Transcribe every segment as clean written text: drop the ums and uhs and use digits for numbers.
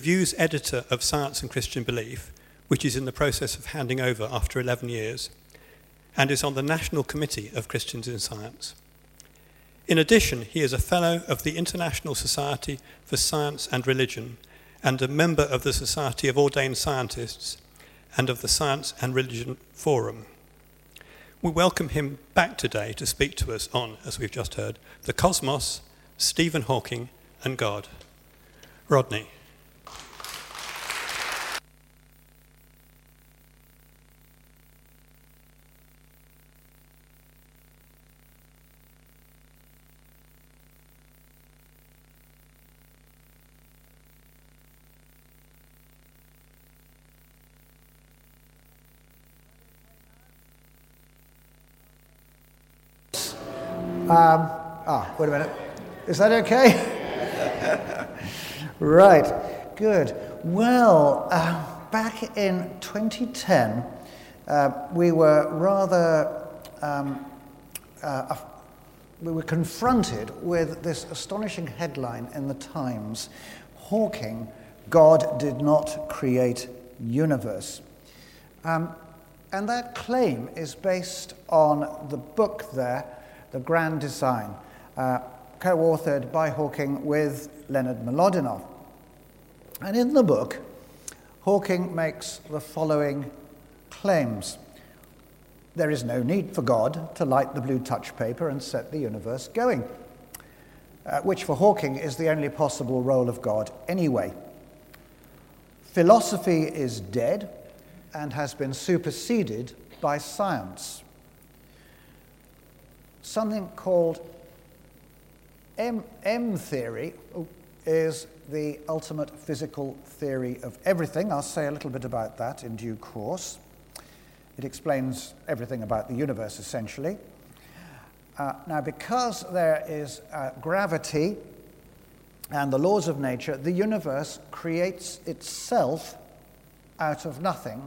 Review's editor of Science and Christian Belief, which is in the process of handing over after 11 years, and is on the National Committee of Christians in Science. In addition, he is a Fellow of the International Society for Science and Religion and a member of the Society of Ordained Scientists and of the Science and Religion Forum. We welcome him back today to speak to us on, as we've just heard, the cosmos, Stephen Hawking, and God. Rodney. Wait a minute. Is that okay? Right, good. Well, back in 2010, we were confronted with this astonishing headline in the Times: Hawking, God did not create universe. And that claim is based on the book there, The Grand Design, co-authored by Hawking with Leonard Mlodinow. And in the book, Hawking makes the following claims. There is no need for God to light the blue touch paper and set the universe going, which for Hawking is the only possible role of God anyway. Philosophy is dead and has been superseded by science. Something called M theory is the ultimate physical theory of everything. I'll say a little bit about that in due course. It explains everything about the universe, essentially. Now, because there is gravity and the laws of nature, the universe creates itself out of nothing.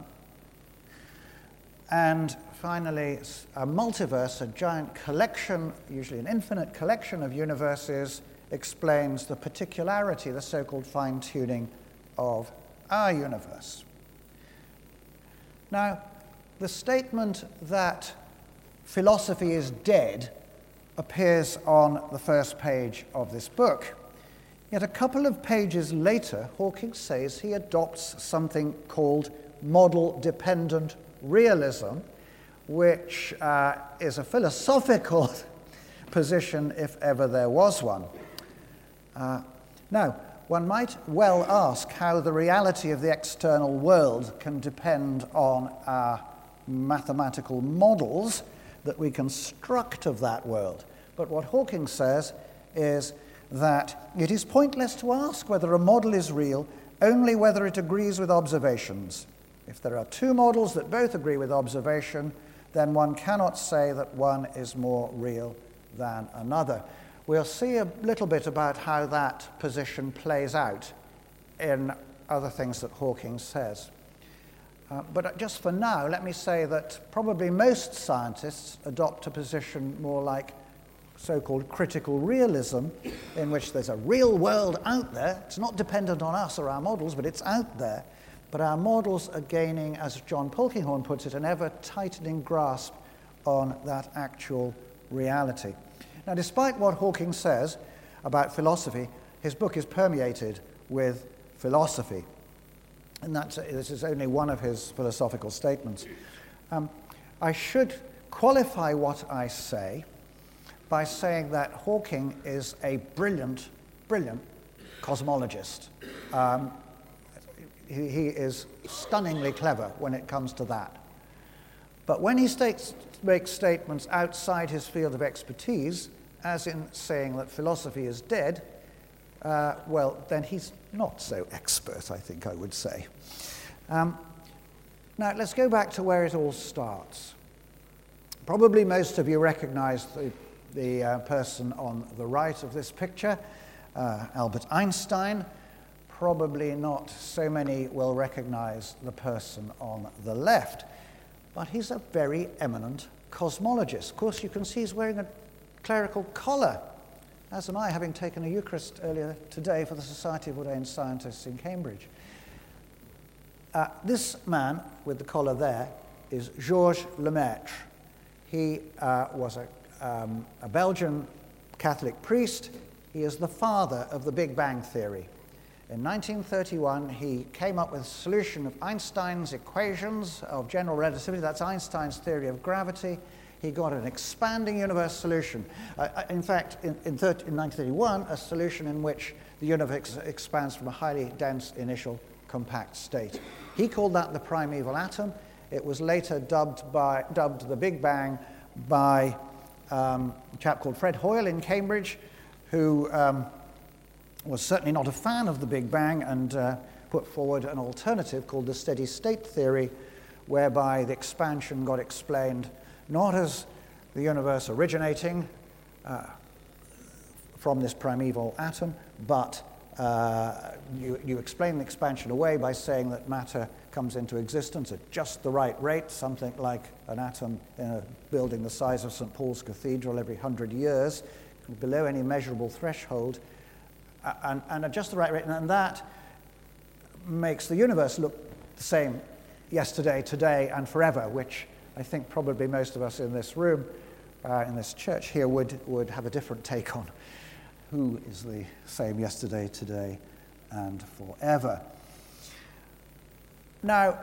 And finally, a multiverse, a giant collection, usually an infinite collection of universes, explains the particularity, the so-called fine-tuning of our universe. Now, the statement that philosophy is dead appears on the first page of this book. Yet a couple of pages later, Hawking says he adopts something called model-dependent realism, which is a philosophical position if ever there was one. Now, one might well ask how the reality of the external world can depend on our mathematical models that we construct of that world. But what Hawking says is that it is pointless to ask whether a model is real, only whether it agrees with observations. If there are two models that both agree with observation, then one cannot say that one is more real than another. We'll see a little bit about how that position plays out in other things that Hawking says. But just for now, let me say that probably most scientists adopt a position more like so-called critical realism, in which there's a real world out there. It's not dependent on us or our models, but it's out there. But our models are gaining, as John Polkinghorne puts it, an ever-tightening grasp on that actual reality. Now, despite what Hawking says about philosophy, his book is permeated with philosophy. And this is only one of his philosophical statements. I should qualify what I say by saying that Hawking is a brilliant, brilliant cosmologist. He is stunningly clever when it comes to that. But when he makes statements outside his field of expertise, as in saying that philosophy is dead, well, then he's not so expert, I think I would say. Now, let's go back to where it all starts. Probably most of you recognize the person on the right of this picture, Albert Einstein. Probably not so many will recognize the person on the left, but he's a very eminent cosmologist. Of course, you can see he's wearing a clerical collar as am I, having taken a Eucharist earlier today for the Society of Ordained Scientists in Cambridge. This man with the collar there is Georges Lemaitre. He was a Belgian Catholic priest. He is the father of the Big Bang theory. In 1931, he came up with a solution of Einstein's equations of general relativity. That's Einstein's theory of gravity. He got an expanding universe solution. In fact, in 1931, a solution in which the universe expands from a highly dense initial compact state. He called that the primeval atom. It was later dubbed the Big Bang by a chap called Fred Hoyle in Cambridge, who was certainly not a fan of the Big Bang and put forward an alternative called the steady state theory, whereby the expansion got explained not as the universe originating from this primeval atom, but you explain the expansion away by saying that matter comes into existence at just the right rate, something like an atom in a building the size of St. Paul's Cathedral every 100 years, below any measurable threshold, and at just the right rate, and that makes the universe look the same yesterday, today, and forever, which I think probably most of us in this room, in this church here, would have a different take on. Who is the same yesterday, today, and forever? Now,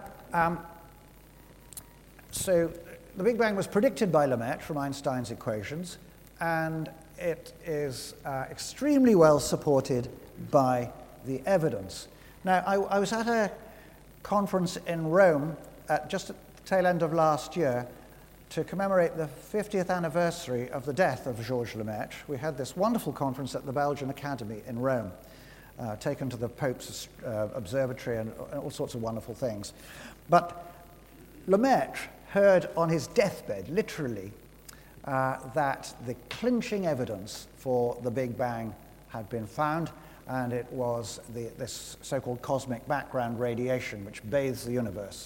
so the Big Bang was predicted by Lemaitre from Einstein's equations, and it is extremely well supported by the evidence. Now, I was at a conference in Rome just at the tail end of last year to commemorate the 50th anniversary of the death of Georges Lemaitre. We had this wonderful conference at the Belgian Academy in Rome, taken to the Pope's observatory and all sorts of wonderful things. But Lemaitre heard on his deathbed, literally, that the clinching evidence for the Big Bang had been found, and it was this so-called cosmic background radiation which bathes the universe.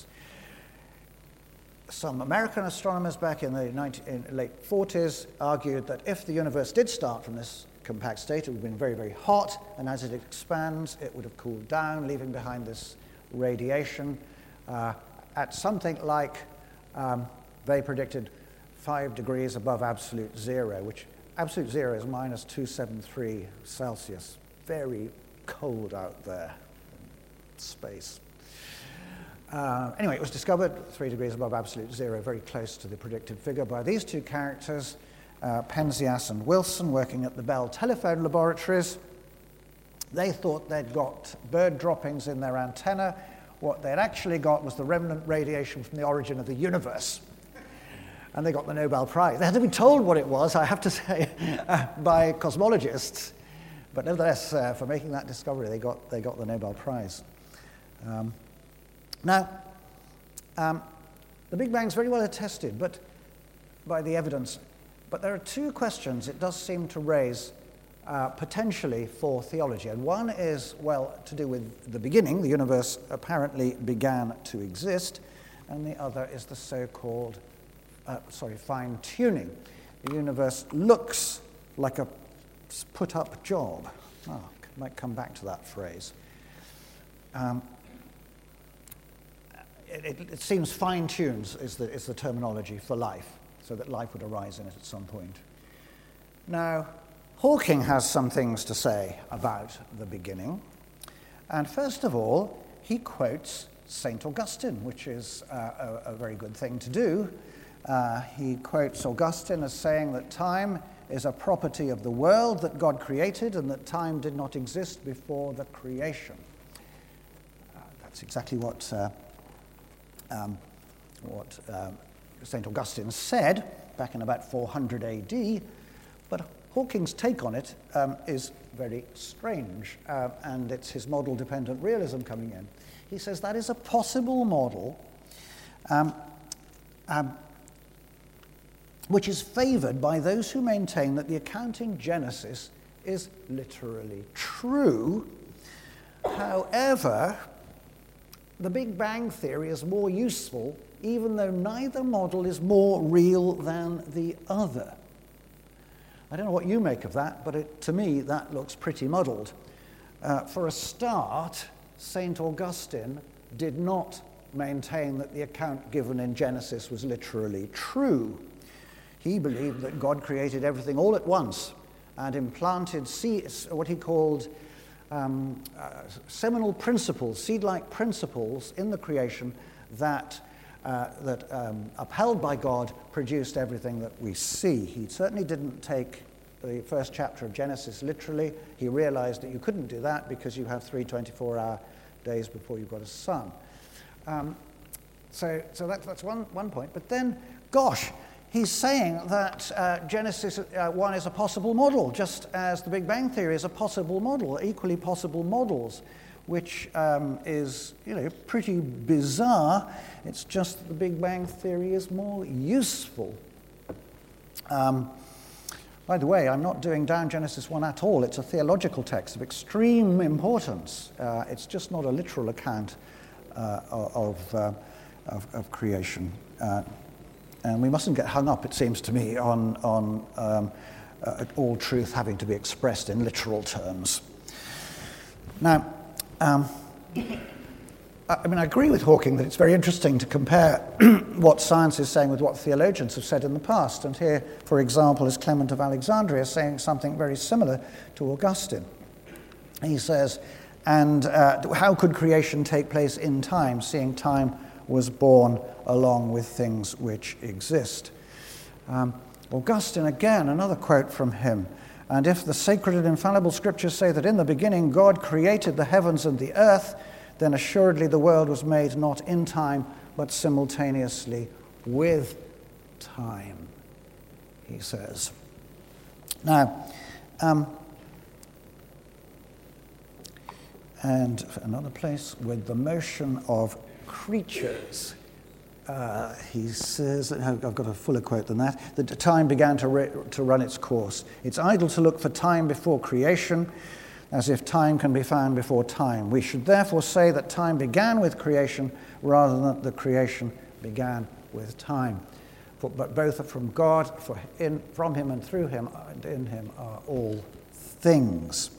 Some American astronomers back in the late 40s argued that if the universe did start from this compact state, it would have been very, very hot, and as it expands, it would have cooled down, leaving behind this radiation at something like, they predicted, 5 degrees above absolute zero, which absolute zero is minus 273 Celsius. Very cold out there in space. Anyway, it was discovered 3 degrees above absolute zero, very close to the predicted figure by these two characters, Penzias and Wilson, working at the Bell Telephone Laboratories. They thought they'd got bird droppings in their antenna. What they'd actually got was the remnant radiation from the origin of the universe. And they got the Nobel Prize. They had to be told what it was, I have to say, by cosmologists. But nevertheless, for making that discovery, they got the Nobel Prize. Now, the Big Bang is very well attested by the evidence. But there are two questions it does seem to raise potentially for theology. And one is, well, to do with the beginning. The universe apparently began to exist. And the other is the so-called fine-tuning. The universe looks like a put-up job. I might come back to that phrase. It seems fine-tunes is the terminology for life, so that life would arise in it at some point. Now, Hawking has some things to say about the beginning. And first of all, he quotes St. Augustine, which is a very good thing to do. He quotes Augustine as saying that time is a property of the world that God created and that time did not exist before the creation. That's exactly what St. Augustine said back in about 400 AD, but Hawking's take on it is very strange, and it's his model-dependent realism coming in. He says that is a possible model which is favored by those who maintain that the account in Genesis is literally true. However, the Big Bang theory is more useful, even though neither model is more real than the other. I don't know what you make of that, but to me that looks pretty muddled. For a start, St. Augustine did not maintain that the account given in Genesis was literally true. He believed that God created everything all at once and implanted what he called seminal principles, seed-like principles in the creation that upheld by God, produced everything that we see. He certainly didn't take the first chapter of Genesis literally. He realized that you couldn't do that because you have 3 24-hour days before you've got a sun. So that's one point. But then, gosh, he's saying that Genesis 1 is a possible model, just as the Big Bang Theory is a possible model, equally possible models, which is, pretty bizarre. It's just that the Big Bang Theory is more useful. By the way, I'm not doing down Genesis 1 at all. It's a theological text of extreme importance. It's just not a literal account of creation. And we mustn't get hung up, it seems to me, on all truth having to be expressed in literal terms. Now, I agree with Hawking that it's very interesting to compare what science is saying with what theologians have said in the past. And here, for example, is Clement of Alexandria saying something very similar to Augustine. He says, and how could creation take place in time, seeing time was born along with things which exist? Augustine, again, another quote from him. And if the sacred and infallible scriptures say that in the beginning God created the heavens and the earth, then assuredly the world was made not in time, but simultaneously with time, he says. Now, and another place, with the motion of creatures, he says, I've got a fuller quote than that time began to run its course. It's idle to look for time before creation, as if time can be found before time. We should therefore say that time began with creation rather than that the creation began with time. But both are from God, from him and through him, and in him are all things.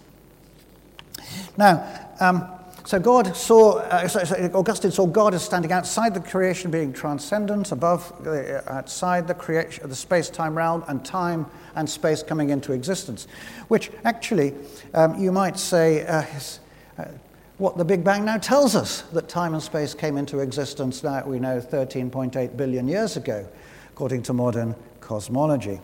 Now, so God saw, Augustine saw God as standing outside the creation, being transcendent, outside the creation, the space-time realm, and time and space coming into existence, which actually you might say is what the Big Bang now tells us, that time and space came into existence, now we know 13.8 billion years ago, according to modern cosmology.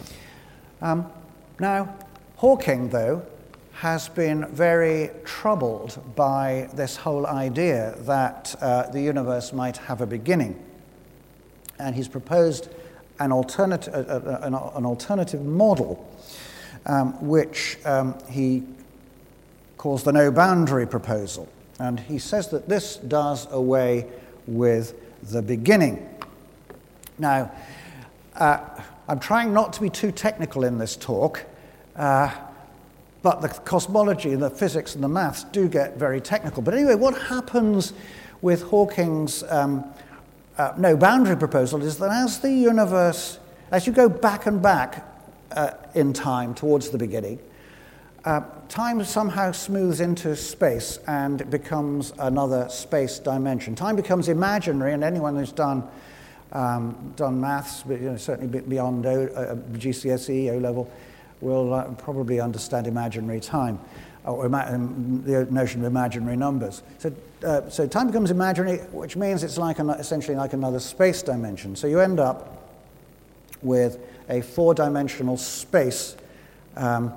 Now, Hawking, though, has been very troubled by this whole idea that the universe might have a beginning. And he's proposed an alternative model, which he calls the no-boundary proposal. And he says that this does away with the beginning. Now, I'm trying not to be too technical in this talk, but the cosmology and the physics and the maths do get very technical. But anyway, what happens with Hawking's no-boundary proposal is that as the universe, as you go back and back in time towards the beginning, time somehow smooths into space and it becomes another space dimension. Time becomes imaginary, and anyone who's done maths, certainly beyond GCSE, O-level, will probably understand imaginary time, or the notion of imaginary numbers. So time becomes imaginary, which means it's essentially like another space dimension. So you end up with a 4-dimensional space. Now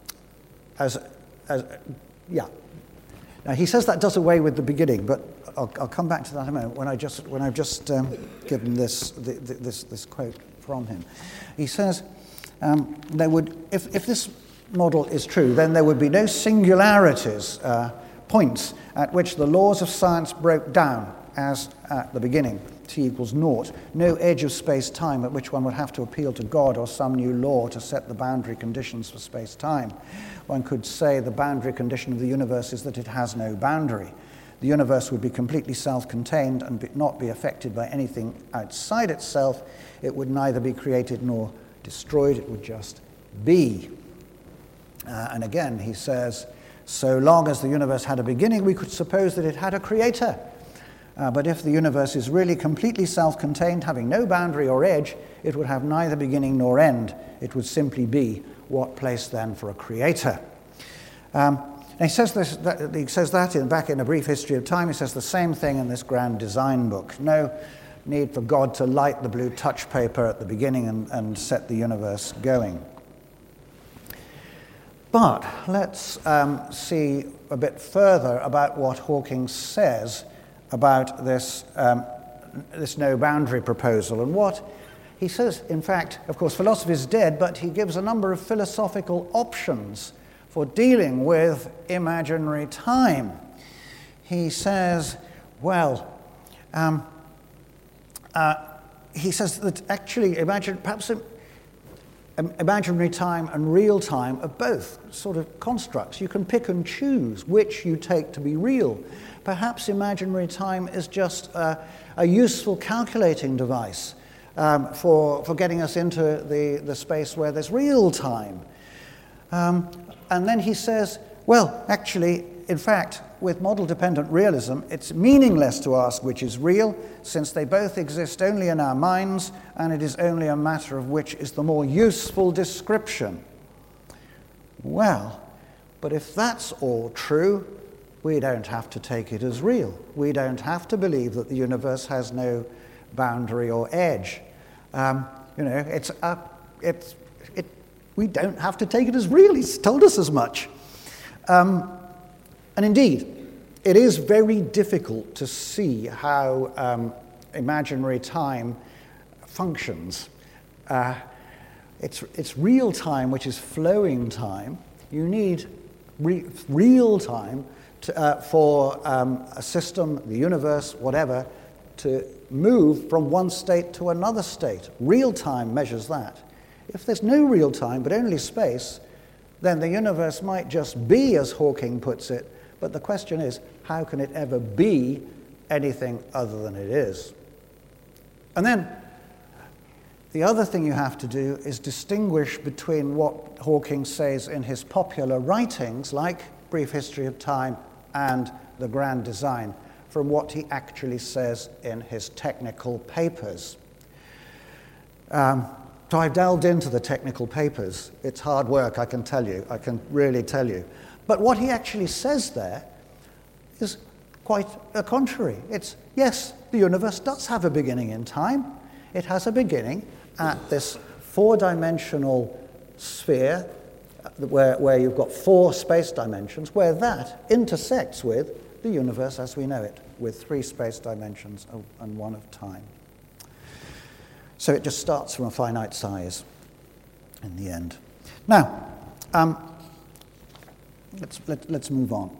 he says that does away with the beginning, but I'll come back to that in a moment when I've just given this quote from him. He says, there would, if this model is true, then there would be no singularities, points at which the laws of science broke down, as at the beginning, t equals naught. No edge of space-time at which one would have to appeal to God or some new law to set the boundary conditions for space-time. One could say the boundary condition of the universe is that it has no boundary. The universe would be completely self-contained and not be affected by anything outside itself. It would neither be created nor destroyed, it would just be. And again, he says, so long as the universe had a beginning, we could suppose that it had a creator. But if the universe is really completely self-contained, having no boundary or edge, it would have neither beginning nor end. It would simply be. What place then for a creator? And he says that back in A Brief History of Time. He says the same thing in this Grand Design book. No need for God to light the blue touch paper at the beginning and set the universe going. But let's see a bit further about what Hawking says about this no boundary proposal. And what he says, in fact, of course, philosophy is dead, but he gives a number of philosophical options for dealing with imaginary time. He says, he says that actually imaginary time and real time are both sort of constructs. You can pick and choose which you take to be real. Perhaps imaginary time is just a useful calculating device for getting us into the space where there's real time. And then he says, well, actually, in fact, with model-dependent realism, it's meaningless to ask which is real, since they both exist only in our minds, and it is only a matter of which is the more useful description. Well, but if that's all true, we don't have to take it as real. We don't have to believe that the universe has no boundary or edge. We don't have to take it as real. He's told us as much. And indeed, it is very difficult to see how imaginary time functions. It's real time, which is flowing time. You need real time for a system, the universe, whatever, to move from one state to another state. Real time measures that. If there's no real time, but only space, then the universe might just be, as Hawking puts it, but the question is, how can it ever be anything other than it is? And then the other thing you have to do is distinguish between what Hawking says in his popular writings, like Brief History of Time and The Grand Design, from what he actually says in his technical papers. So I've delved into the technical papers. It's hard work, I can tell you. I can really tell you. But what he actually says there is quite a contrary. It's, yes, the universe does have a beginning in time. It has a beginning at this four-dimensional sphere where you've got four space dimensions, where that intersects with the universe as we know it, with three space dimensions and one of time. So it just starts from a finite size in the end. Now, let's move on.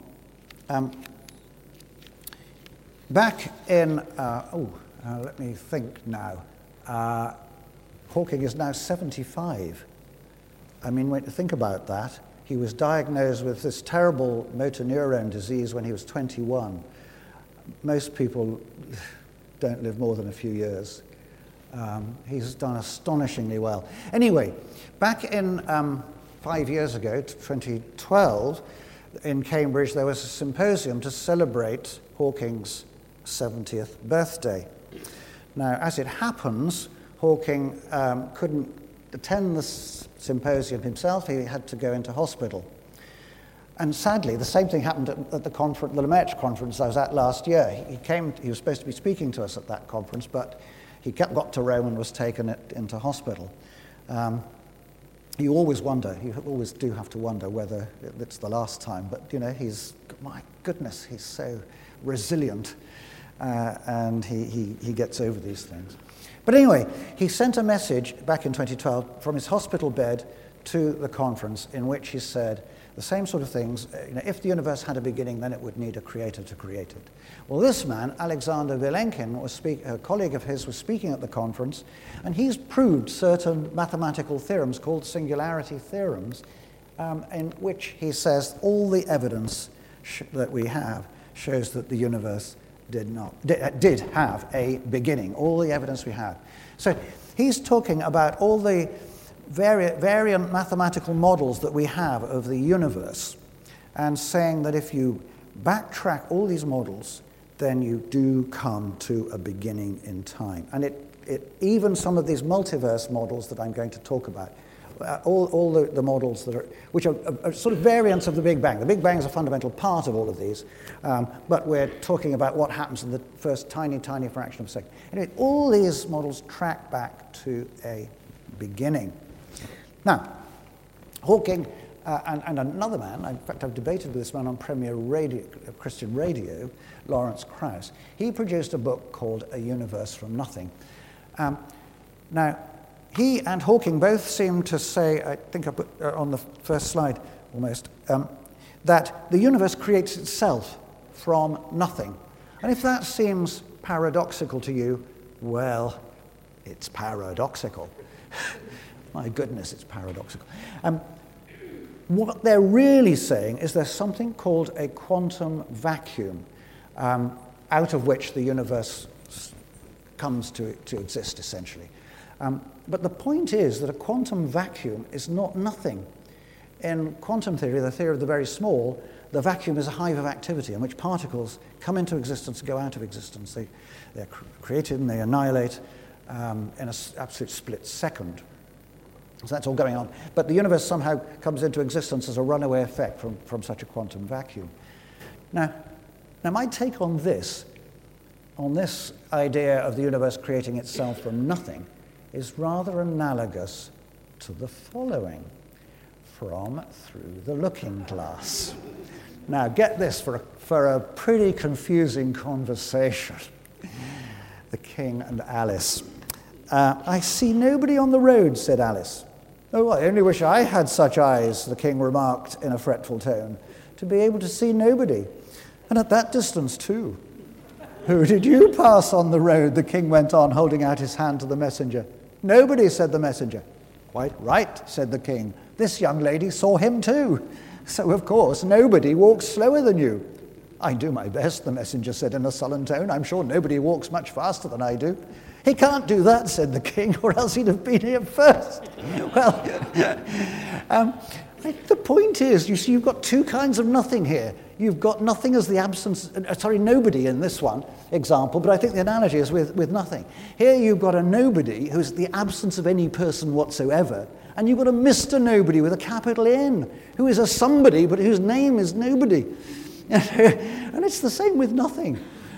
Back in, let me think now. Hawking is now 75. I mean, when you think about that, he was diagnosed with this terrible motor neuron disease when he was 21. Most people don't live more than a few years. He's done astonishingly well. Anyway, back in 5 years ago, 2012, in Cambridge, there was a symposium to celebrate Hawking's 70th birthday. Now, as it happens, Hawking couldn't attend the symposium himself. He had to go into hospital. And sadly, the same thing happened at the conference, the Lemaitre conference I was at last year. He was supposed to be speaking to us at that conference, but he got to Rome and was taken into hospital. You always wonder, you always do have to wonder whether it's the last time, but my goodness, he's so resilient, and he gets over these things. But anyway, he sent a message back in 2012 from his hospital bed to the conference in which he said the same sort of things. If the universe had a beginning, then it would need a creator to create it. Well, this man, Alexander Vilenkin, a colleague of his, was speaking at the conference, and he's proved certain mathematical theorems called singularity theorems, in which he says all the evidence that we have shows that the universe did have a beginning. All the evidence we have. So he's talking about all the variant mathematical models that we have of the universe, and saying that if you backtrack all these models, then you do come to a beginning in time. And even some of these multiverse models that I'm going to talk about, all the models which are sort of variants of the Big Bang. The Big Bang is a fundamental part of all of these, but we're talking about what happens in the first tiny, tiny fraction of a second. Anyway, all these models track back to a beginning. Now, Hawking and another man, in fact I've debated with this man on Premier Radio, Christian Radio, Lawrence Krauss, he produced a book called A Universe from Nothing. Now, he and Hawking both seem to say, I think I put on the first slide almost, that the universe creates itself from nothing. And if that seems paradoxical to you, well, it's paradoxical. My goodness, it's paradoxical. What they're really saying is there's something called a quantum vacuum, out of which the universe comes to exist, essentially. But the point is that a quantum vacuum is not nothing. In quantum theory, the theory of the very small, the vacuum is a hive of activity in which particles come into existence and go out of existence. They're created and they annihilate in an absolute split second. So that's all going on. But the universe somehow comes into existence as a runaway effect from such a quantum vacuum. Now my take on this idea of the universe creating itself from nothing, is rather analogous to the following from Through the Looking Glass. Now, get this for a pretty confusing conversation. The King and Alice. I see nobody on the road, said Alice. Oh, I only wish I had such eyes, the King remarked in a fretful tone, to be able to see nobody, and at that distance too. Who did you pass on the road? The King went on, holding out his hand to the messenger. Nobody, said the messenger. Quite right, said the King. This young lady saw him too. So, of course, nobody walks slower than you. I do my best, the messenger said in a sullen tone. I'm sure nobody walks much faster than I do. He can't do that, said the King, or else he'd have been here first. Well, the point is, you see, you've got two kinds of nothing here. You've got nothing as the absence, nobody in this one example, but I think the analogy is with nothing. Here you've got a nobody who's the absence of any person whatsoever, and you've got a Mr. Nobody with a capital N, who is a somebody, but whose name is nobody. And it's the same with nothing.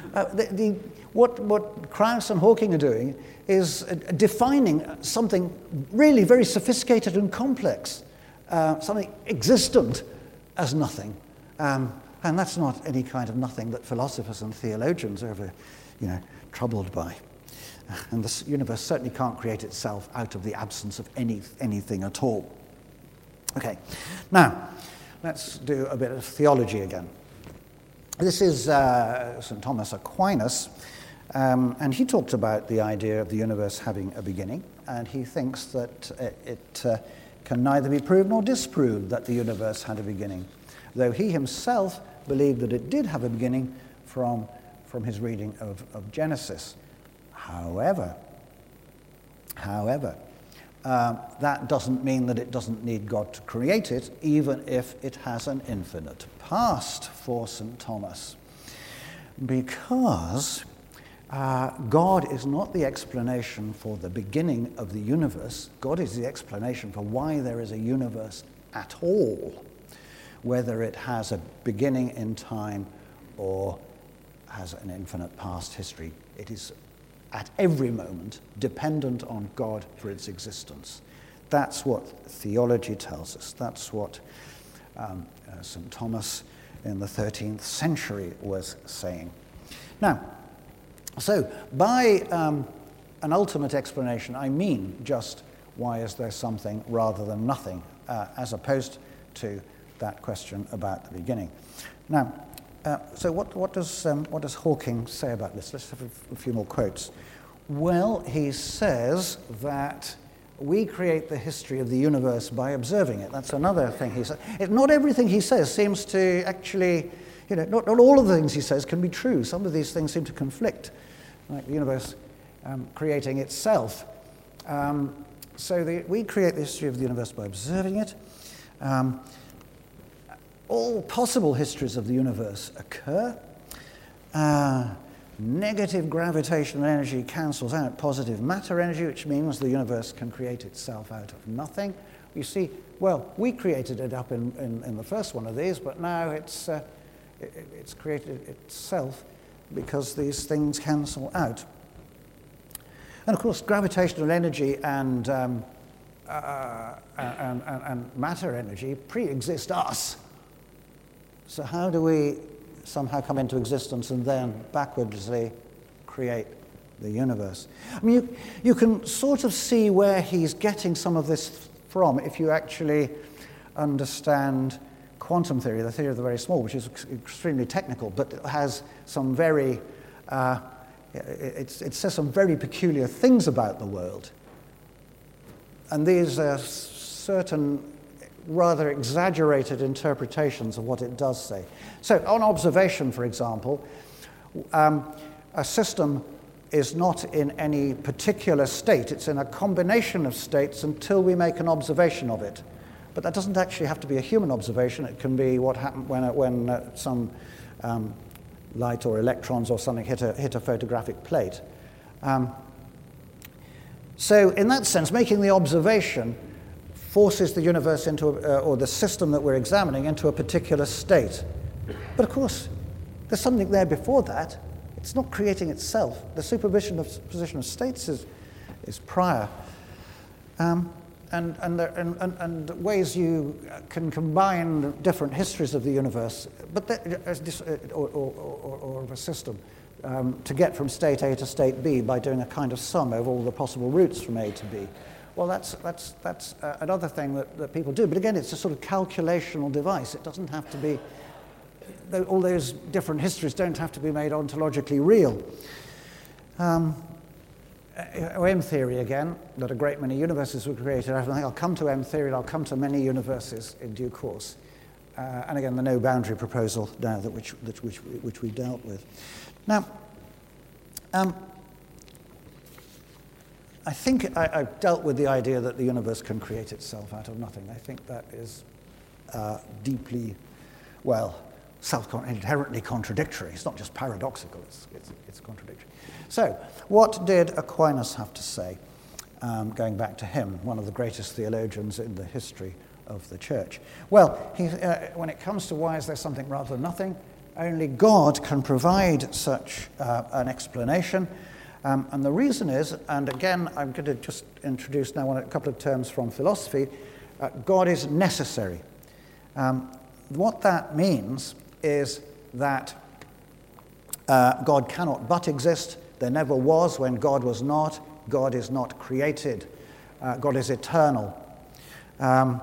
What Krauss and Hawking are doing is defining something really very sophisticated and complex, something existent as nothing. And that's not any kind of nothing that philosophers and theologians are ever, troubled by. And the universe certainly can't create itself out of the absence of anything at all. Okay, now let's do a bit of theology again. This is St. Thomas Aquinas, and he talked about the idea of the universe having a beginning, and he thinks that it can neither be proved nor disproved that the universe had a beginning, though he himself believed that it did have a beginning from his reading of Genesis. However, that doesn't mean that it doesn't need God to create it, even if it has an infinite past for St. Thomas. Because God is not the explanation for the beginning of the universe. God is the explanation for why there is a universe at all, whether it has a beginning in time or has an infinite past history. It is at every moment dependent on God for its existence. That's what theology tells us. That's what St. Thomas in the 13th century was saying. Now, so by an ultimate explanation, I mean just why is there something rather than nothing, as opposed to that question about the beginning. Now, so what does Hawking say about this? Let's have a few more quotes. Well, he says that we create the history of the universe by observing it. That's another thing he says. Not everything he says seems to actually, not all of the things he says can be true. Some of these things seem to conflict, like the universe creating itself. So we create the history of the universe by observing it. All possible histories of the universe occur. Negative gravitational energy cancels out positive matter energy, which means the universe can create itself out of nothing. You see, well, we created it up in the first one of these, but now it's created itself because these things cancel out. And of course, gravitational energy and matter energy pre-exist us. So how do we somehow come into existence and then backwardsly create the universe? I mean, you can sort of see where he's getting some of this from if you actually understand quantum theory, the theory of the very small, which is extremely technical, but it has some very, it says some very peculiar things about the world. And these are certain rather exaggerated interpretations of what it does say. So on observation, for example, a system is not in any particular state. It's in a combination of states until we make an observation of it. But that doesn't actually have to be a human observation. It can be what happened when some light or electrons or something hit a photographic plate. So in that sense, making the observation forces the universe into, or the system that we're examining, into a particular state. But of course, there's something there before that. It's not creating itself. The superposition of states is prior. And ways you can combine different histories of the universe, but or of a system, to get from state A to state B by doing a kind of sum over all the possible routes from A to B. Well, that's another thing that people do. But again, it's a sort of calculational device. It doesn't have to be, all those different histories don't have to be made ontologically real. M theory again, that a great many universes were created. I think I'll come to M theory and I'll come to many universes in due course. And again, the no boundary proposal now which we dealt with. Now, I think I've dealt with the idea that the universe can create itself out of nothing. I think that is deeply, well, inherently contradictory. It's not just paradoxical, it's contradictory. So, what did Aquinas have to say? Going back to him, one of the greatest theologians in the history of the church. Well, when it comes to why is there something rather than nothing, only God can provide such an explanation. And the reason is, and again, I'm going to just introduce now a couple of terms from philosophy, God is necessary. What that means is that God cannot but exist. There never was when God was not. God is not created. God is eternal. And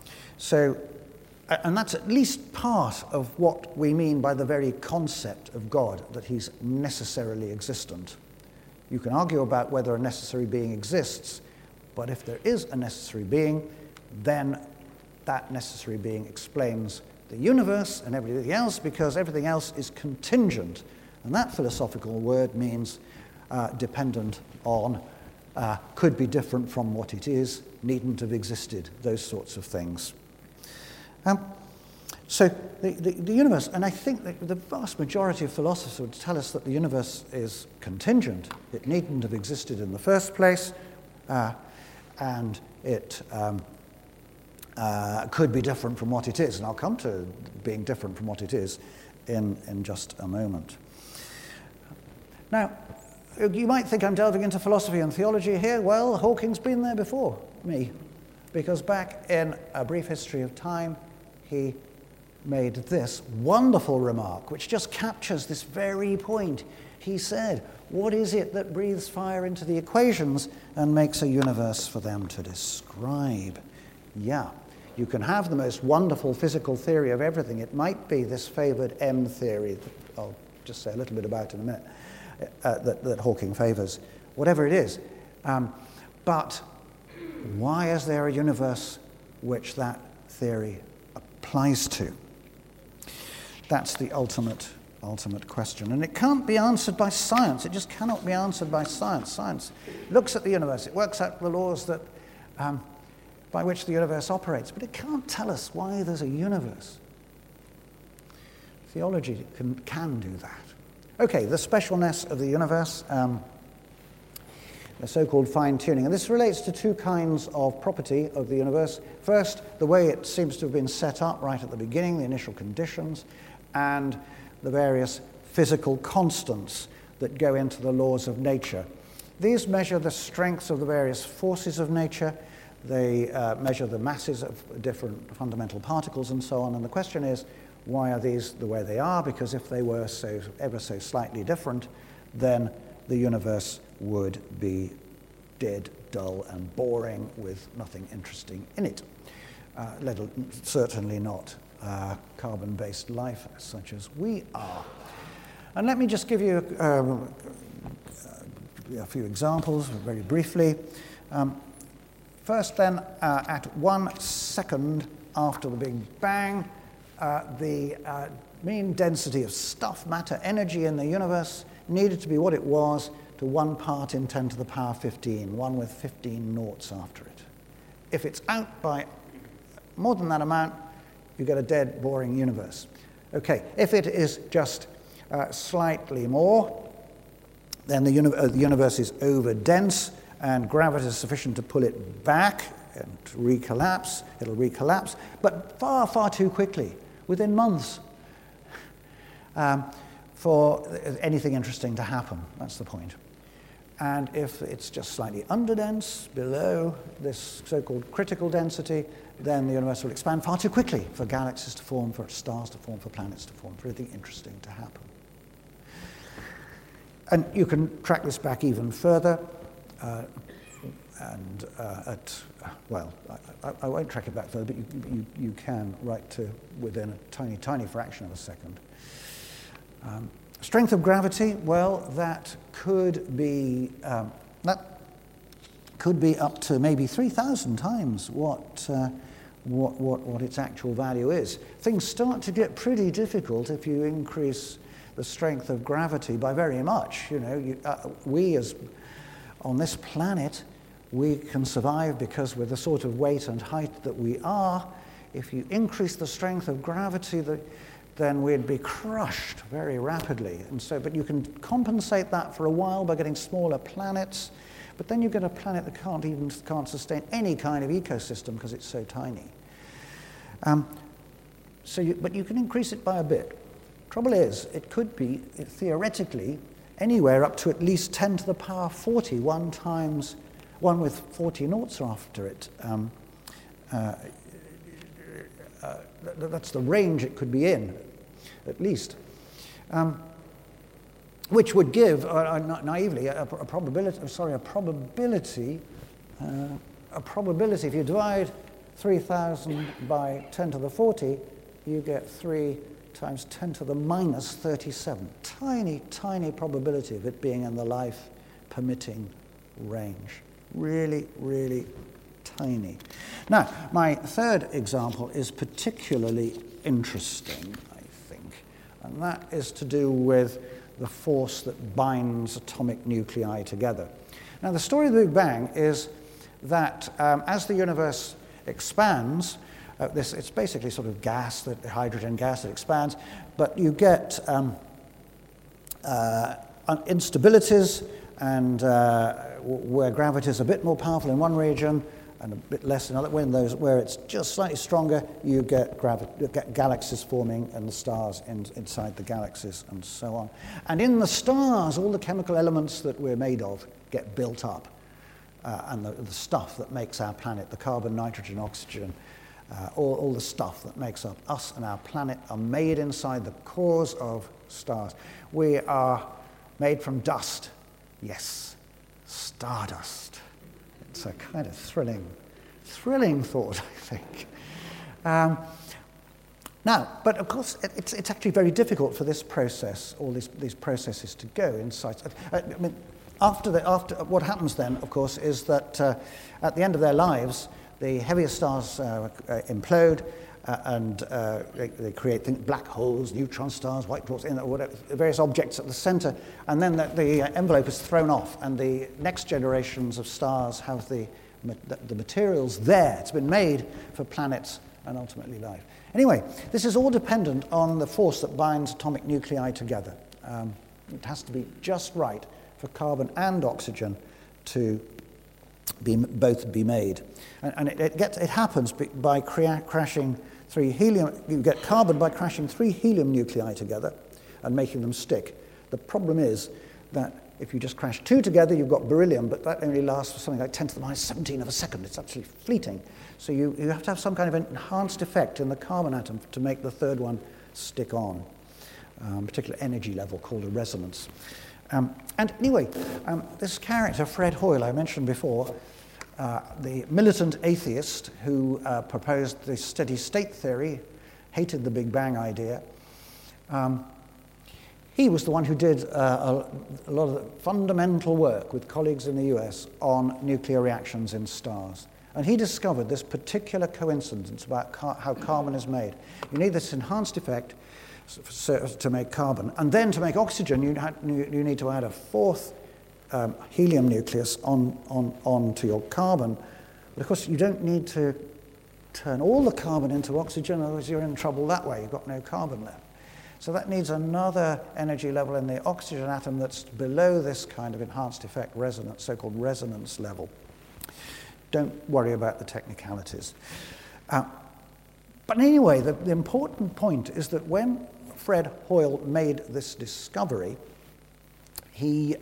that's at least part of what we mean by the very concept of God, that he's necessarily existent. You can argue about whether a necessary being exists, but if there is a necessary being, then that necessary being explains the universe and everything else, because everything else is contingent. And that philosophical word means dependent on, could be different from what it is, needn't have existed, those sorts of things. So the universe, and I think that the vast majority of philosophers would tell us that the universe is contingent. It needn't have existed in the first place, and it could be different from what it is. And I'll come to being different from what it is in just a moment. Now, you might think I'm delving into philosophy and theology here. Well, Hawking's been there before me, because back in A Brief History of Time, he made this wonderful remark, which just captures this very point. He said, what is it that breathes fire into the equations and makes a universe for them to describe? Yeah, you can have the most wonderful physical theory of everything. It might be this favored M theory, that I'll just say a little bit about in a minute, that Hawking favors, whatever it is. But why is there a universe which that theory applies to? That's the ultimate question. And it can't be answered by science. It just cannot be answered by science. Science looks at the universe. It works out the laws that by which the universe operates, but it can't tell us why there's a universe. Theology can do that. Okay, the specialness of the universe, the so-called fine-tuning. And this relates to two kinds of property of the universe. First, the way it seems to have been set up right at the beginning, the initial conditions, and the various physical constants that go into the laws of nature. These measure the strengths of the various forces of nature. They measure the masses of different fundamental particles and so on. And the question is, why are these the way they are? Because if they were ever so slightly different, then the universe would be dead, dull, and boring with nothing interesting in it. Certainly not carbon-based life such as we are. And let me just give you a few examples very briefly. First then, at 1 second after the Big Bang, the mean density of stuff, matter, energy in the universe needed to be what it was to 1 part in 10 to the power 15, 1 with 15 noughts after it. If it's out by more than that amount, you get a dead, boring universe. Okay, if it is just slightly more, then the universe is over-dense, and gravity is sufficient to pull it back and recollapse. It'll recollapse, but far, far too quickly, within months, for anything interesting to happen. That's the point. And if it's just slightly underdense, below this so-called critical density, then the universe will expand far too quickly for galaxies to form, for stars to form, for planets to form, for anything interesting to happen. And you can track this back even further. I won't track it back further, but you can right to within a tiny, tiny fraction of a second. Strength of gravity, well, that could be up to maybe 3,000 times what its actual value is. Things start to get pretty difficult if you increase the strength of gravity by very much. You know, we as on this planet, we can survive because with the sort of weight and height that we are. If you increase the strength of gravity, then we'd be crushed very rapidly. And so, but you can compensate that for a while by getting smaller planets. But then you get a planet that can't sustain any kind of ecosystem because it's so tiny. But you can increase it by a bit. Trouble is, it could be theoretically anywhere up to at least 10 to the power 40, one with 40 noughts after it. That's the range it could be in, at least. Which would give, naively, a probability, if you divide 3,000 by 10 to the 40, you get 3 times 10 to the minus 37. Tiny, tiny probability of it being in the life-permitting range. Really, really tiny. Now, my third example is particularly interesting, I think, and that is to do with the force that binds atomic nuclei together. Now, the story of the Big Bang is that as the universe expands, it's basically sort of gas, hydrogen gas that expands, but you get instabilities and where gravity is a bit more powerful in one region and a bit less in other. Where it's just slightly stronger, you get galaxies forming and the stars inside the galaxies and so on. And in the stars, all the chemical elements that we're made of get built up. And the stuff that makes our planet, the carbon, nitrogen, oxygen, all the stuff that makes up us and our planet are made inside the cores of stars. We are made from dust. Yes, stardust. It's a kind of thrilling thought, I think. Now, but of course, it's actually very difficult for this process, all these processes to go inside. I mean, after what happens then, of course, is that at the end of their lives, the heavier stars implode, and they create black holes, neutron stars, white dwarfs, whatever, various objects at the center, and then the envelope is thrown off, and the next generations of stars have the The material's there. It's been made for planets and ultimately life. Anyway, this is all dependent on the force that binds atomic nuclei together. It has to be just right for carbon and oxygen to both be made. And it happens by crashing 3 helium. You get carbon by crashing 3 helium nuclei together and making them stick. The problem is that if you just crash 2 together, you've got beryllium, but that only lasts for something like 10 to the minus 17 of a second. It's actually fleeting. So you have to have some kind of enhanced effect in the carbon atom to make the third one stick on, particular energy level called a resonance. And anyway, this character, Fred Hoyle, I mentioned before, the militant atheist who proposed the steady state theory, hated the Big Bang idea. He was the one who did a lot of the fundamental work with colleagues in the US on nuclear reactions in stars. And he discovered this particular coincidence about how carbon is made. You need this enhanced effect to make carbon. And then to make oxygen, you need to add a 4th helium nucleus on to your carbon. But of course, you don't need to turn all the carbon into oxygen, otherwise you're in trouble that way. You've got no carbon left. So that needs another energy level in the oxygen atom that's below this kind of enhanced effect resonance, so-called resonance level. Don't worry about the technicalities. But anyway, the important point is that when Fred Hoyle made this discovery, he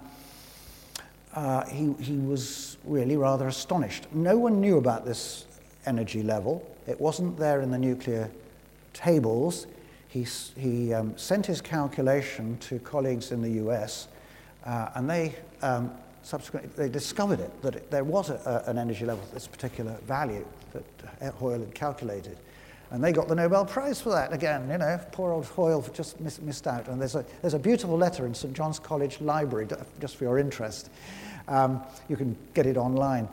was really rather astonished. No one knew about this energy level. It wasn't there in the nuclear tables. He sent his calculation to colleagues in the US, and they subsequently they discovered that there was an energy level at this particular value that Hoyle had calculated. And they got the Nobel Prize for that again. You know, poor old Hoyle just missed out. And there's a beautiful letter in St. John's College Library, just for your interest. You can get it online.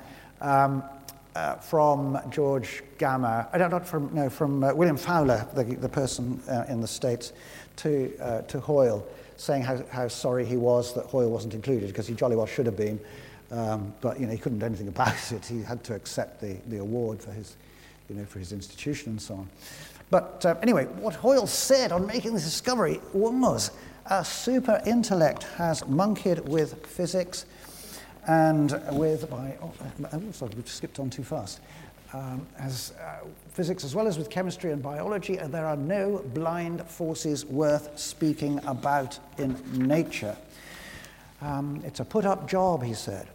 From George Gamow, from William Fowler, the person in the States, to Hoyle, saying how sorry he was that Hoyle wasn't included, because he jolly well should have been, but he couldn't do anything about it. He had to accept the award for his institution and so on. But anyway, what Hoyle said on making this discovery was a super intellect has monkeyed with physics and sorry, we've skipped on too fast. Physics as well as with chemistry and biology, and there are no blind forces worth speaking about in nature. It's a put-up job, he said.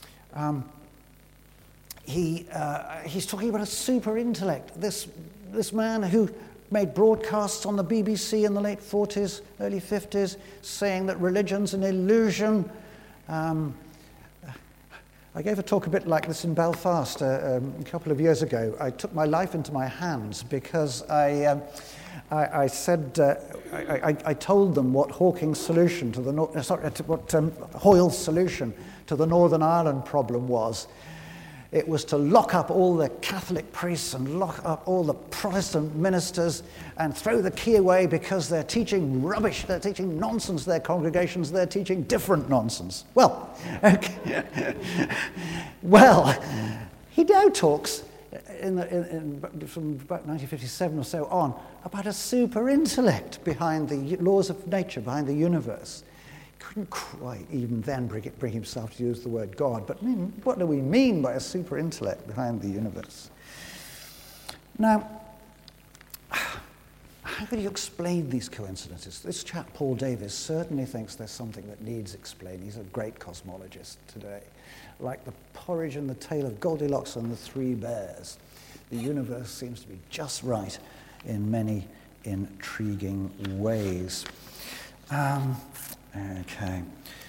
He's talking about a super intellect. This man who made broadcasts on the BBC in the late 40s, early 50s, saying that religion's an illusion. I gave a talk a bit like this in Belfast a couple of years ago. I took my life into my hands because I told them what Hawking's solution to Hoyle's solution to the Northern Ireland problem was. It was to lock up all the Catholic priests and lock up all the Protestant ministers and throw the key away because they're teaching rubbish, they're teaching nonsense, their congregations, they're teaching different nonsense. Well, okay. Well, he now talks from about 1957 or so on about a super intellect behind the laws of nature, behind the universe. Couldn't quite even then bring himself to use the word God, but what do we mean by a super intellect behind the universe? Now, how could you explain these coincidences? This chap, Paul Davies, certainly thinks there's something that needs explaining. He's a great cosmologist today. Like the porridge and the tale of Goldilocks and the Three Bears, the universe seems to be just right in many intriguing ways. Okay.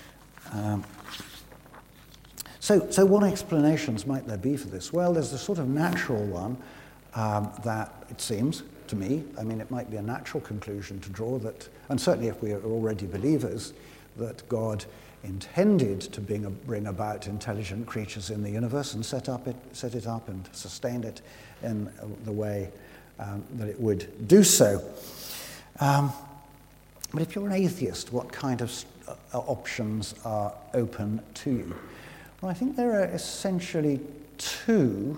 So what explanations might there be for this? Well, there's a sort of natural one that it seems to me, it might be a natural conclusion to draw that, and certainly if we are already believers, that God intended to bring about intelligent creatures in the universe and set it up and sustained it in the way that it would do so. But if you're an atheist, what kind of options are open to you? Well, I think there are essentially 2.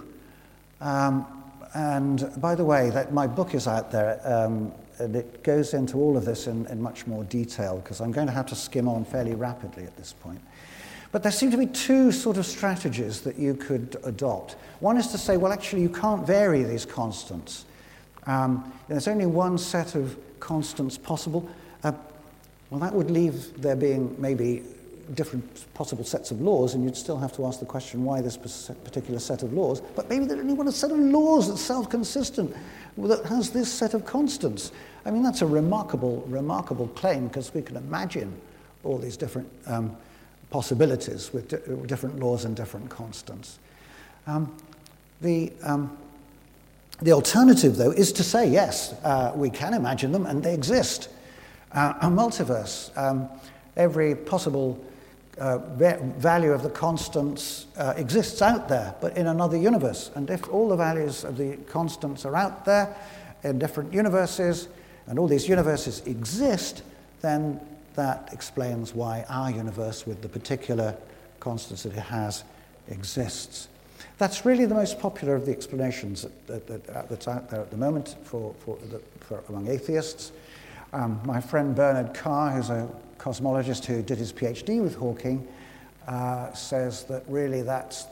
And by the way, my book is out there, and it goes into all of this in much more detail, because I'm going to have to skim on fairly rapidly at this point. But there seem to be 2 sort of strategies that you could adopt. One is to say, well, actually, you can't vary these constants. There's only one set of constants possible. Well, that would leave there being maybe different possible sets of laws, and you'd still have to ask the question, why this particular set of laws? But maybe there's only one set of laws that's self-consistent, that has this set of constants. I mean, that's a remarkable claim, because we can imagine all these different possibilities with different laws and different constants. The alternative, though, is to say, yes, we can imagine them, and they exist. A multiverse, every possible value of the constants exists out there, but in another universe. And if all the values of the constants are out there in different universes, and all these universes exist, then that explains why our universe, with the particular constants that it has, exists. That's really the most popular of the explanations that's out there at the moment for among atheists. My friend Bernard Carr, who's a cosmologist who did his PhD with Hawking, says that really that's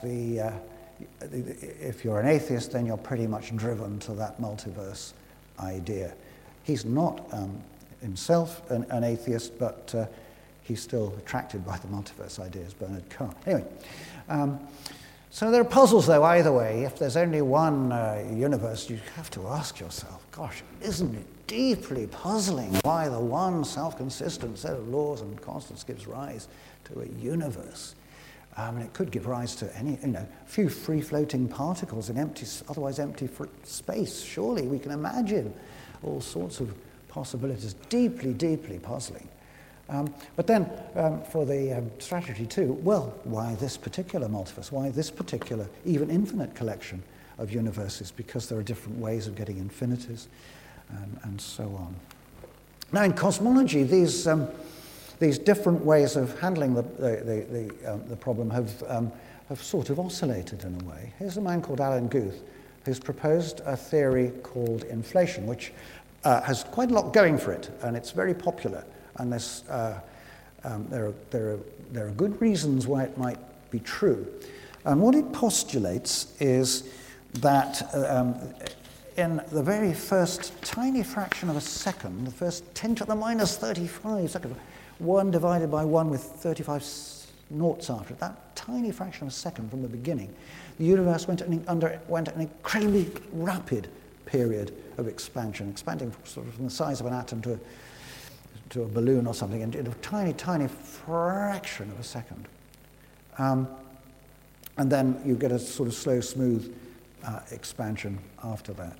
if you're an atheist, then you're pretty much driven to that multiverse idea. He's not himself an atheist, but he's still attracted by the multiverse ideas, Bernard Carr. Anyway, so there are puzzles, though, either way. If there's only one universe, you have to ask yourself, gosh, isn't it deeply puzzling why the one self-consistent set of laws and constants gives rise to a universe? And it could give rise to a few free-floating particles in otherwise empty space. Surely we can imagine all sorts of possibilities, deeply, deeply puzzling. But then for the strategy 2, well, why this particular multiverse? Why this particular, even infinite collection of universes? Because there are different ways of getting infinities, and so on. Now, in cosmology, these different ways of handling the problem have sort of oscillated in a way. Here's a man called Alan Guth, who's proposed a theory called inflation, which has quite a lot going for it, and it's very popular. And there are good reasons why it might be true. And what it postulates is that in the very first tiny fraction of a second, the first 10 to the minus 35 seconds, 1 divided by 1 with 35 noughts after it, that tiny fraction of a second from the beginning, the universe underwent an incredibly rapid period of expansion, expanding sort of from the size of an atom to a balloon or something, in a tiny, tiny fraction of a second. And then you get a sort of slow, smooth expansion after that.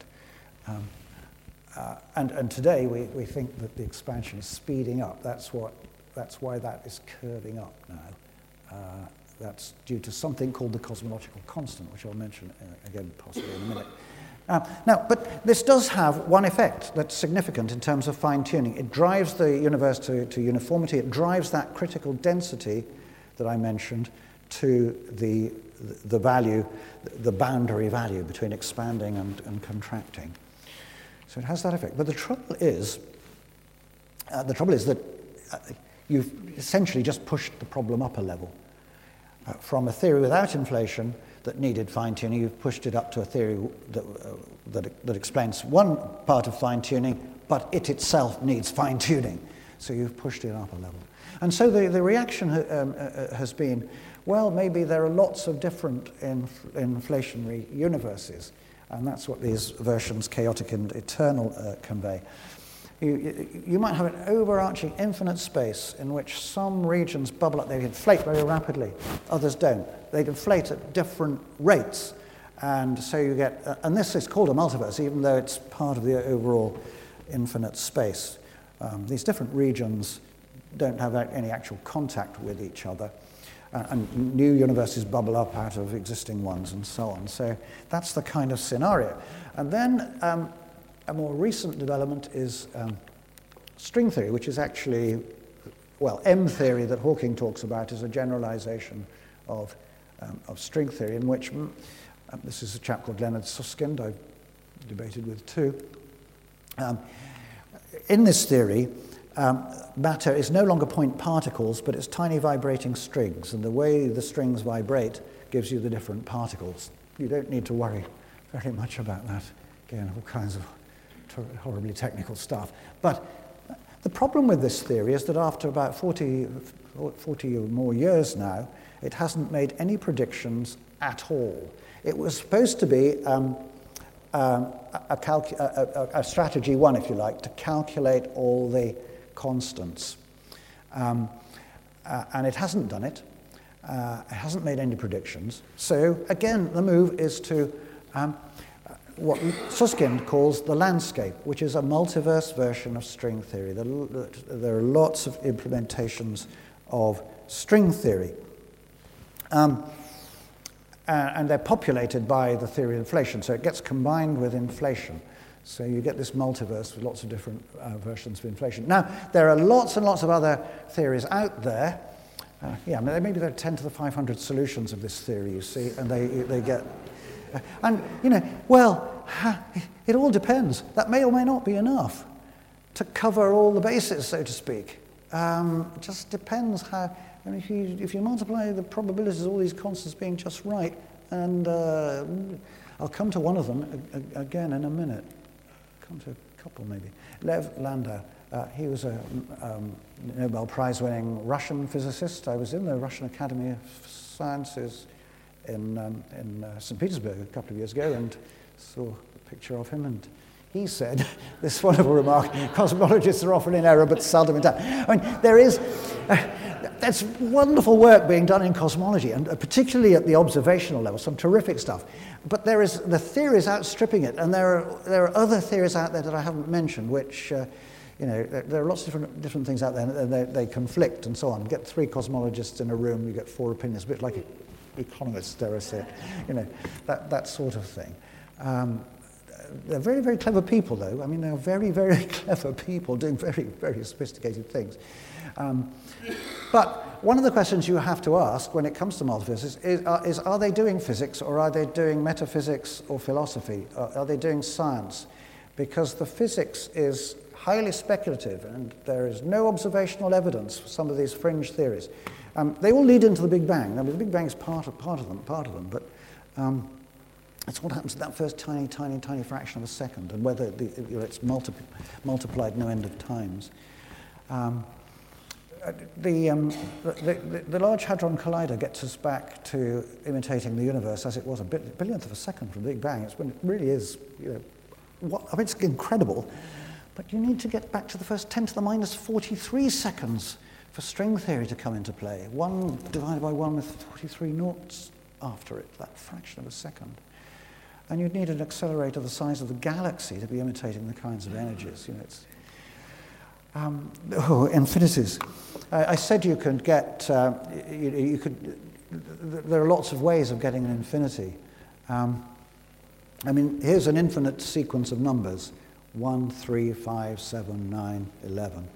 And today we think that the expansion is speeding up. That's why that is curving up now. That's due to something called the cosmological constant, which I'll mention again possibly in a minute. Now, but this does have one effect that's significant in terms of fine-tuning. It drives the universe to uniformity. It drives that critical density that I mentioned to the value, the boundary value between expanding and contracting. So it has that effect. But the trouble is that you've essentially just pushed the problem up a level. From a theory without inflation that needed fine-tuning, you've pushed it up to a theory that explains one part of fine-tuning, but it itself needs fine-tuning. So you've pushed it up a level. And so the reaction has been, well, maybe there are lots of different inflationary universes, and that's what these versions, chaotic and eternal, convey. You might have an overarching infinite space in which some regions bubble up, they inflate very rapidly, others don't. They inflate at different rates, and so you get, and this is called a multiverse, even though it's part of the overall infinite space. These different regions don't have any actual contact with each other, and new universes bubble up out of existing ones, and so on. So that's the kind of scenario. And then a more recent development is string theory, which is actually, well, M theory that Hawking talks about is a generalization of of string theory, in which this is a chap called Leonard Susskind, I've debated with too. In this theory, matter is no longer point particles, but it's tiny vibrating strings, and the way the strings vibrate gives you the different particles. You don't need to worry very much about that. Again, all kinds of horribly technical stuff. But the problem with this theory is that after about 40 or more years now, it hasn't made any predictions at all. It was supposed to be a strategy one, if you like, to calculate all the constants. And it hasn't done it. It hasn't made any predictions. So again, the move is to what Susskind calls the landscape, which is a multiverse version of string theory. There are lots of implementations of string theory. And they're populated by the theory of inflation, so it gets combined with inflation. So you get this multiverse with lots of different versions of inflation. Now, there are lots and lots of other theories out there. Maybe there are 10 to the 500 solutions of this theory, you see, and they get... it all depends. That may or may not be enough to cover all the bases, so to speak. It just depends how... if you multiply the probabilities of all these constants being just right, and I'll come to one of them again in a minute. Come to a couple, maybe. Lev Landau. He was a Nobel Prize-winning Russian physicist. I was in the Russian Academy of Sciences in St. Petersburg a couple of years ago and saw a picture of him, and he said this wonderful remark: cosmologists are often in error but seldom in doubt. I mean, there is... That's wonderful work being done in cosmology, and particularly at the observational level, some terrific stuff. But the theories outstripping it, and there are other theories out there that I haven't mentioned, which, there are lots of different things out there, and they conflict and so on. Get 3 cosmologists in a room, you get 4 opinions, a bit like economists, dare I say it, that sort of thing. They're very, very clever people, though. I mean, they're very, very clever people doing very, very sophisticated things. But one of the questions you have to ask when it comes to multiverses is are they doing physics, or are they doing metaphysics or philosophy? Are they doing science? Because the physics is highly speculative, and there is no observational evidence for some of these fringe theories. They all lead into the Big Bang. I mean, the Big Bang is part of them, but it's what happens in that first tiny, tiny, tiny fraction of a second, and whether it's multiplied no end of times. The Large Hadron Collider gets us back to imitating the universe as it was a billionth of a second from the Big Bang. It really is, it's incredible. But you need to get back to the first 10 to the minus 43 seconds for string theory to come into play. 1 divided by 1 with 43 noughts after it, that fraction of a second. And you'd need an accelerator the size of the galaxy to be imitating the kinds of energies. Infinities. I said you could get, there are lots of ways of getting an infinity. Here's an infinite sequence of numbers: 1, 3, 5, 7, 9, 11.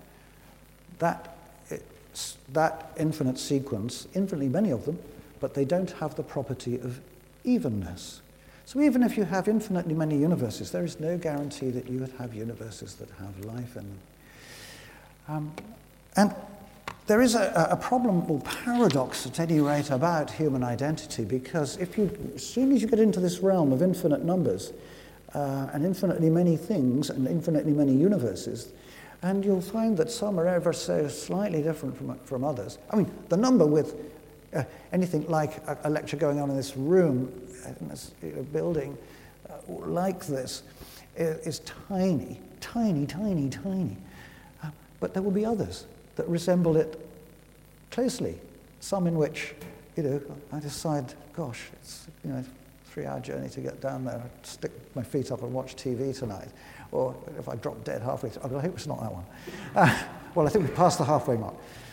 That infinite sequence, infinitely many of them, but they don't have the property of evenness. So even if you have infinitely many universes, there is no guarantee that you would have universes that have life in them. And there is a problem, or paradox at any rate, about human identity, because as soon as you get into this realm of infinite numbers and infinitely many things and infinitely many universes, and you'll find that some are ever so slightly different from others. I mean, the number with anything like a lecture going on in this room, in this building like this, is tiny, tiny, tiny, tiny. But there will be others that resemble it closely. Some in which, I decide, gosh, it's a 3-hour journey to get down there. I'd stick my feet up and watch TV tonight. Or if I drop dead halfway through, I hope it's not that one. Well, I think we've passed the halfway mark.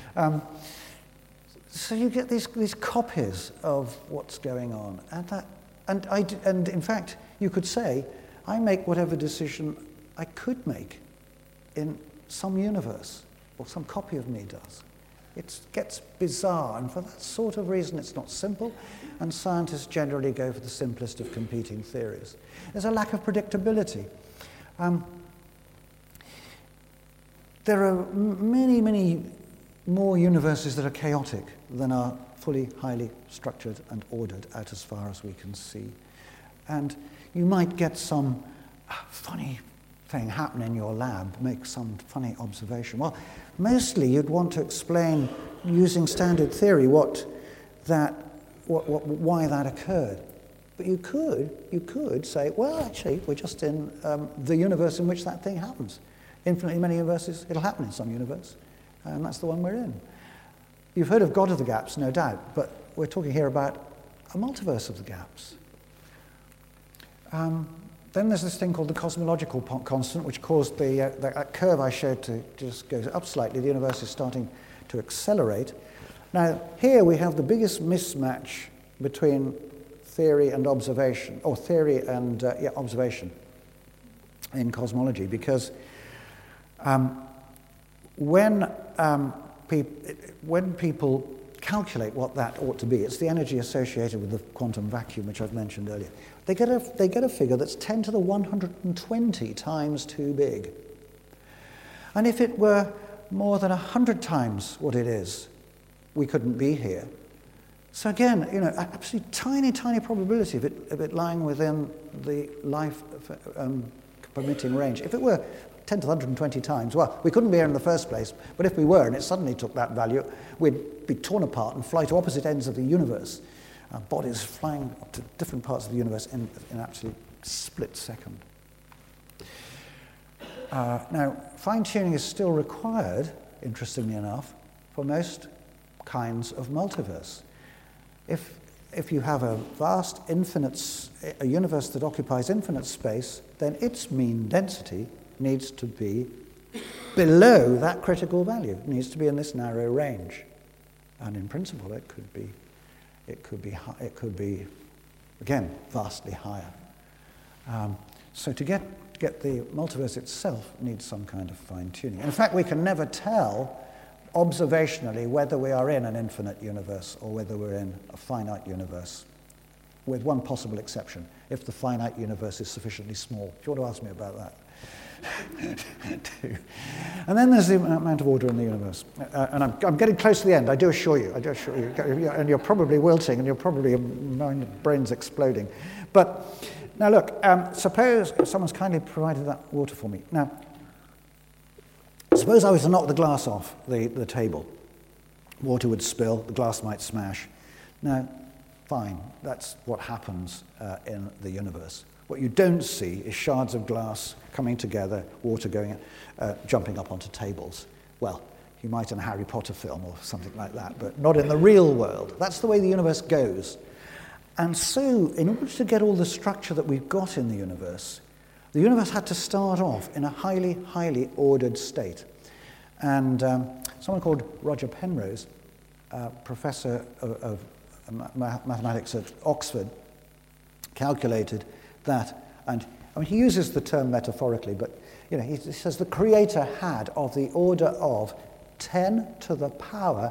So you get these copies of what's going on, and in fact, you could say, I make whatever decision I could make in some universe, or some copy of me does. It gets bizarre, and for that sort of reason it's not simple, and scientists generally go for the simplest of competing theories. There's a lack of predictability. There are many, many more universes that are chaotic than are fully, highly structured and ordered out as far as we can see. And you might get some funny thing happen in your lab, make some funny observation. Well, mostly you'd want to explain using standard theory why that occurred. But you could say, well, actually, we're just in the universe in which that thing happens. Infinitely many universes, it'll happen in some universe, and that's the one we're in. You've heard of God of the gaps, no doubt, but we're talking here about a multiverse of the gaps. Then there's this thing called the cosmological constant, which caused that curve I showed to just go up slightly. The universe is starting to accelerate. Now, here we have the biggest mismatch between theory and observation, or theory and observation in cosmology, because when people calculate what that ought to be, it's the energy associated with the quantum vacuum, which I've mentioned earlier. They get a figure that's 10 to the 120 times too big. And if it were more than 100 times what it is, we couldn't be here. So again, absolutely tiny, tiny probability of it lying within the life permitting range. If it were 10 to the 120 times, well, we couldn't be here in the first place, but if we were and it suddenly took that value, we'd be torn apart and fly to opposite ends of the universe. Our bodies flying up to different parts of the universe in an absolute split second. Now, fine-tuning is still required, interestingly enough, for most kinds of multiverse. If you have a vast, a universe that occupies infinite space, then its mean density needs to be below that critical value. It needs to be in this narrow range. And in principle, it could be, again, vastly higher. So to get the multiverse itself needs some kind of fine-tuning. In fact, we can never tell observationally whether we are in an infinite universe or whether we're in a finite universe, with one possible exception, if the finite universe is sufficiently small. If you want to ask me about that. And then there's the amount of order in the universe. And I'm getting close to the end, I do assure you. And you're probably wilting, and your brain's exploding. But now look, suppose someone's kindly provided that water for me. Now, suppose I was to knock the glass off the table. Water would spill, the glass might smash. Now, fine, that's what happens in the universe. What you don't see is shards of glass coming together, water going, jumping up onto tables. Well, you might in a Harry Potter film or something like that, but not in the real world. That's the way the universe goes. And so, in order to get all the structure that we've got in the universe had to start off in a highly, highly ordered state. And someone called Roger Penrose, professor of mathematics at Oxford, calculated that, and I mean, he uses the term metaphorically, but he says the creator had of the order of 10 to the power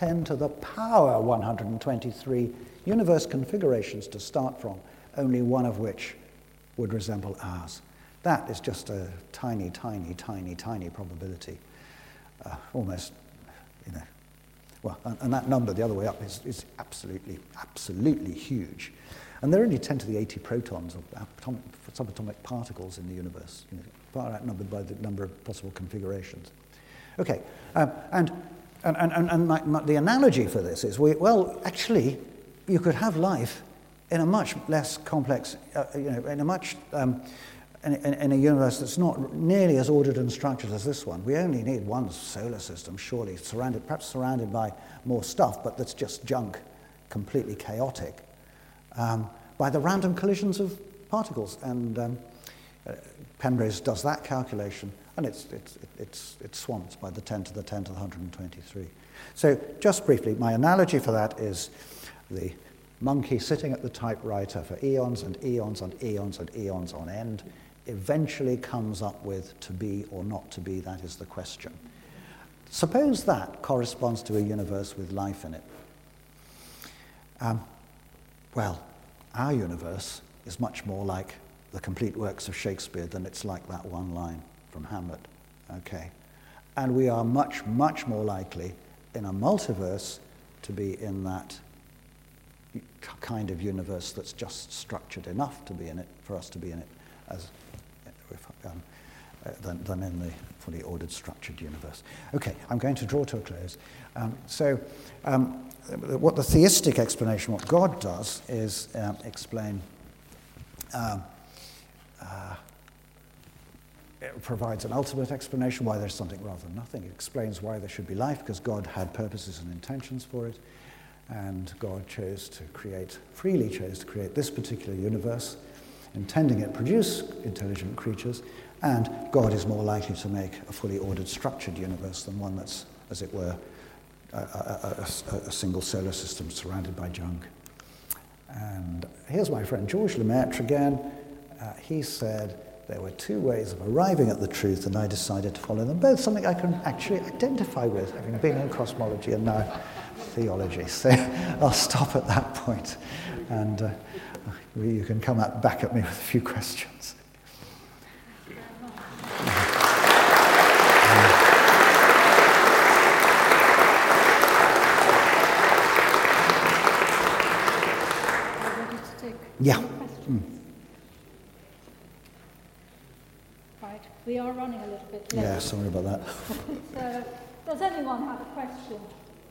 123 universe configurations to start from, only one of which would resemble ours. That is just a tiny, tiny, tiny, tiny probability. Almost, well, and that number the other way up is absolutely, absolutely huge. And there are only 10 to the 80 protons of subatomic particles in the universe, far outnumbered by the number of possible configurations. Okay, and the analogy for this is, actually, you could have life in a much less complex, in a universe that's not nearly as ordered and structured as this one. We only need one solar system, surely, perhaps surrounded by more stuff, but that's just junk, completely chaotic, by the random collisions of particles. And Penrose does that calculation, and it's swamped by the 10 to the 10 to the 123. So just briefly, my analogy for that is the monkey sitting at the typewriter for eons and eons and eons and eons on end eventually comes up with to be or not to be. That is the question. Suppose that corresponds to a universe with life in it. Well, our universe is much more like the complete works of Shakespeare than it's like that one line from Hamlet. Okay. And we are much, much more likely in a multiverse to be in that kind of universe that's just structured enough to be in it, for us to be in it, as than in the fully ordered, structured universe. Okay, I'm going to draw to a close. What the theistic explanation, what God does, is explain. It provides an ultimate explanation why there's something rather than nothing. It explains why there should be life, because God had purposes and intentions for it, and God freely chose to create this particular universe, intending it produce intelligent creatures, and God is more likely to make a fully ordered, structured universe than one that's, as it were, a single solar system surrounded by junk. And here's my friend Georges Lemaitre again. He said, there were two ways of arriving at the truth, and I decided to follow them both, something I can actually identify with, having been in cosmology and now theology. So I'll stop at that point, and you can come back at me with a few questions. Yeah. Right, we are running a little bit late. Yeah, sorry about that. So, does anyone have a question?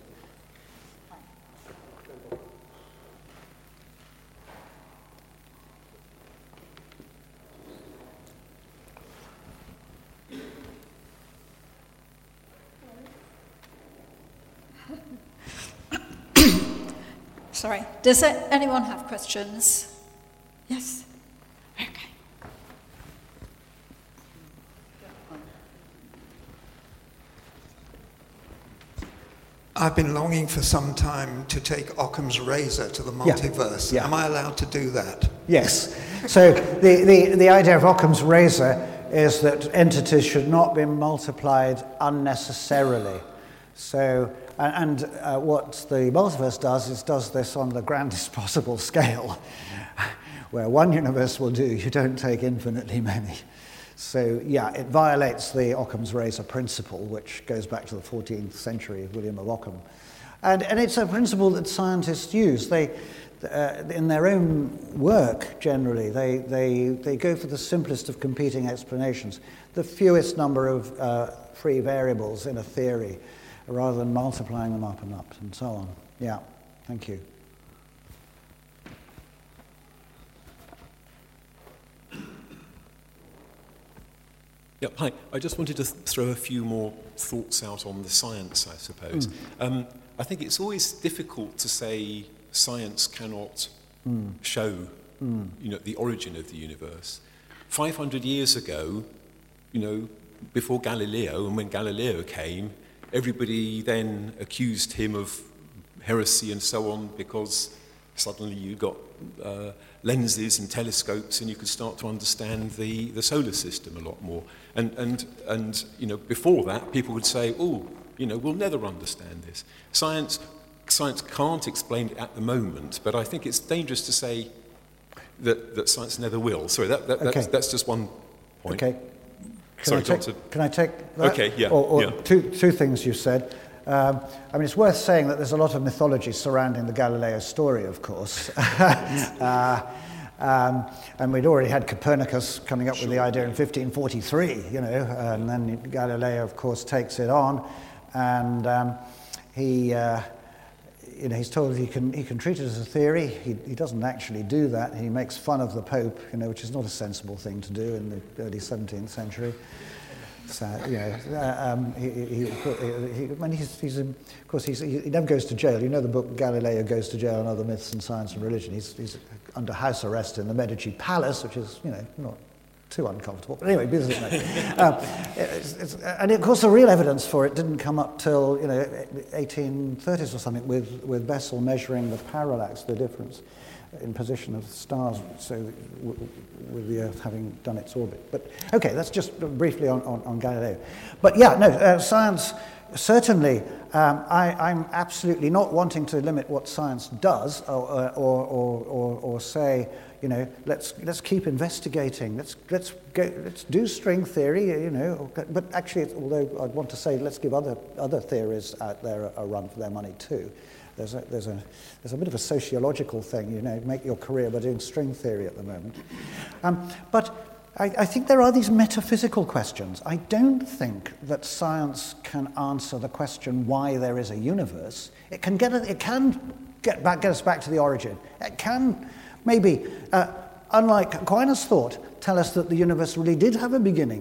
Sorry, does anyone have questions? Yes? Okay. I've been longing for some time to take Occam's razor to the multiverse. Yeah. Am I allowed to do that? Yes. So the idea of Occam's razor is that entities should not be multiplied unnecessarily. So, and what the multiverse does this on the grandest possible scale. Where one universe will do, you don't take infinitely many. So, yeah, it violates the Occam's razor principle, which goes back to the 14th century, William of Ockham. And it's a principle that scientists use. They, in their own work, generally, they go for the simplest of competing explanations, the fewest number of free variables in a theory, rather than multiplying them up and so on. Yeah, thank you. Yeah, hi. I just wanted to throw a few more thoughts out on the science, I suppose. I think it's always difficult to say science cannot show, the origin of the universe. 500 years ago, before Galileo, and when Galileo came, everybody then accused him of heresy and so on because suddenly you got lenses and telescopes and you could start to understand the solar system a lot more. And before that, people would say, we'll never understand this. Science can't explain it at the moment, but I think it's dangerous to say that science never will. Sorry, that's just one point. Okay. Can I take that? Okay, yeah. Or two things you said. It's worth saying that there's a lot of mythology surrounding the Galileo story, of course. And we'd already had Copernicus coming up with the idea in 1543, and then Galileo, of course, takes it on, and he's told he can treat it as a theory. He doesn't actually do that. He makes fun of the Pope, which is not a sensible thing to do in the early 17th century. So, he never goes to jail. You know the book Galileo Goes to Jail and Other Myths in Science and Religion. He's under house arrest in the Medici Palace, which is, not too uncomfortable. But anyway, and of course the real evidence for it didn't come up till 1830s or something, with Bessel measuring the parallax, the difference in position of stars, so with the Earth having done its orbit. But okay, that's just briefly on Galileo. But yeah, no, science certainly, I'm absolutely not wanting to limit what science does, or say, you know, let's keep investigating. Let's do string theory, you know. But actually, although I'd want to say let's give other theories out there a run for their money too. There's a bit of a sociological thing, you know, make your career by doing string theory at the moment. But I think there are these metaphysical questions. I don't think that science can answer the question why there is a universe. It can get us back to the origin. It can maybe, unlike Aquinas thought, tell us that the universe really did have a beginning,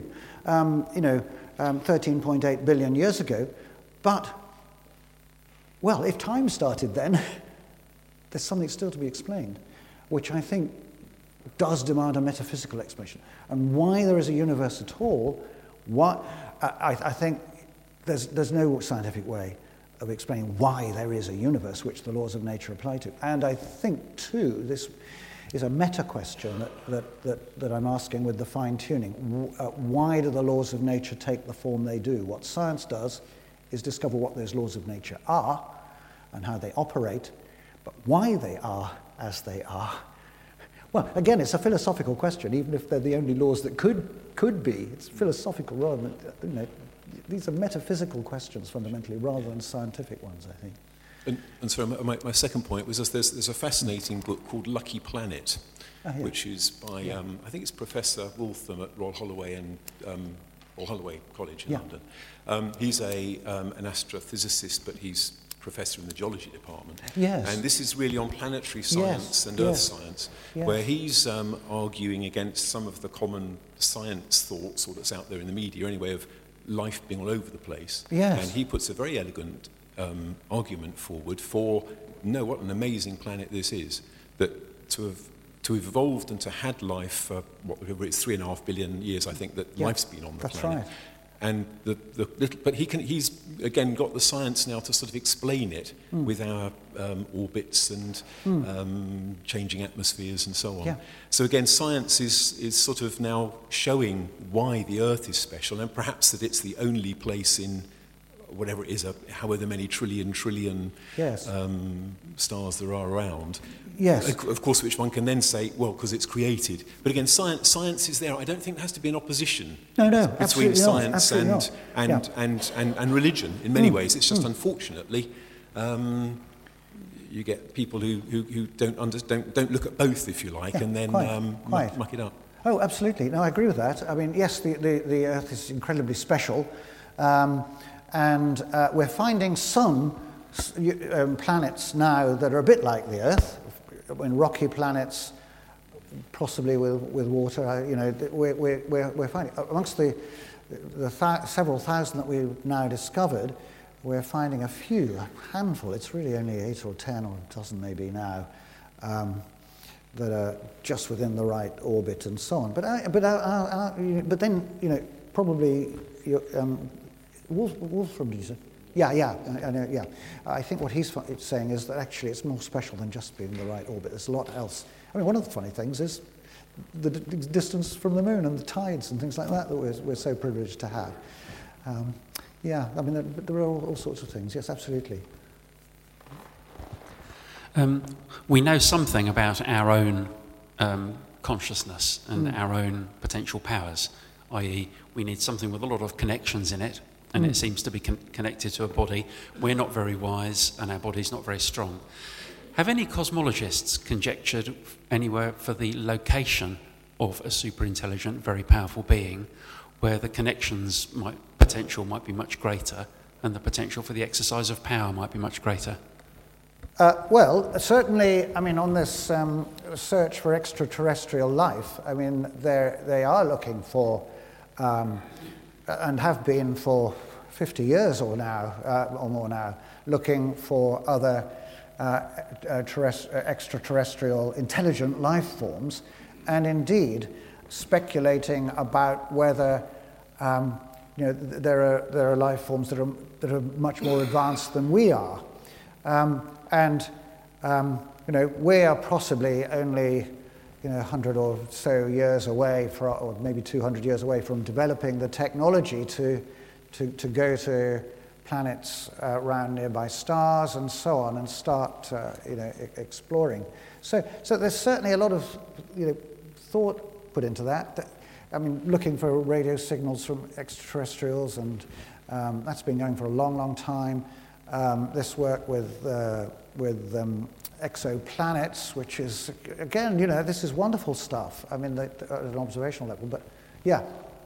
13.8 billion years ago. But, well, if time started then, there's something still to be explained, which I think does demand a metaphysical explanation. And why there is a universe at all, I think there's no scientific way of explaining why there is a universe which the laws of nature apply to. And I think, too, this is a meta question that I'm asking with the fine-tuning. Why do the laws of nature take the form they do? What science does is discover what those laws of nature are and how they operate, but why they are as they are. Well, again, it's a philosophical question, even if they're the only laws that could be. It's philosophical rather than, you know, these are metaphysical questions fundamentally rather than scientific ones, I think. And so my second point was there's a fascinating book called Lucky Planet, which is by, I think it's Professor Waltham at Royal Holloway College in London. He's an astrophysicist, but he's professor in the geology department. Yes. And this is really on planetary science and earth science, where he's arguing against some of the common science thoughts, or that's out there in the media anyway, of life being all over the place. Yes. And he puts a very elegant argument forward for, no, what an amazing planet this is, that to have evolved and to had life for whatever it's 3.5 billion years, I think, that life's been on the planet. That's right. And but he's again got the science now to sort of explain it with our orbits and changing atmospheres and so on. Yeah. So again, science is sort of now showing why the Earth is special, and perhaps that it's the only place in whatever it is, however many trillion stars there are around. Yes. Of course, which one can then say, well, because it's created. But again, science is there. I don't think there has to be an opposition between science and religion. In many ways, it's just unfortunately you get people who don't look at both, if you like, and then muck it up. Oh, absolutely. No, I agree with that. I mean, yes, the Earth is incredibly special, and we're finding some planets now that are a bit like the Earth. In rocky planets, possibly with water, you know, we're finding amongst the several thousand that we've now discovered, we're finding a handful. It's really only 8 or 10 or a dozen maybe now that are just within the right orbit and so on. But then, you know, probably Wolfram, did you say? Yeah. I think what he's saying is that actually it's more special than just being in the right orbit. There's a lot else. I mean, one of the funny things is the distance from the moon and the tides and things like that we're so privileged to have. I mean, there are all sorts of things. Yes, absolutely. We know something about our own consciousness and our own potential powers, i.e. we need something with a lot of connections in it, and it seems to be connected to a body. We're not very wise, and our body's not very strong. Have any cosmologists conjectured anywhere for the location of a super-intelligent, very powerful being, where the potential might be much greater, and the potential for the exercise of power might be much greater? Well, certainly, I mean, on this search for extraterrestrial life, I mean, they are looking for, and have been for 50 years or more now, looking for other extraterrestrial intelligent life forms, and indeed speculating about whether there are life forms that are much more advanced than we are, we are possibly only 100 or so years away, or maybe 200 years away from developing the technology to go to planets around nearby stars and so on, and start exploring. So there's certainly a lot of thought put into that. I mean, looking for radio signals from extraterrestrials, and that's been going for a long, long time. This work with exoplanets, which is, again, this is wonderful stuff. I mean, at an observational level, but yeah.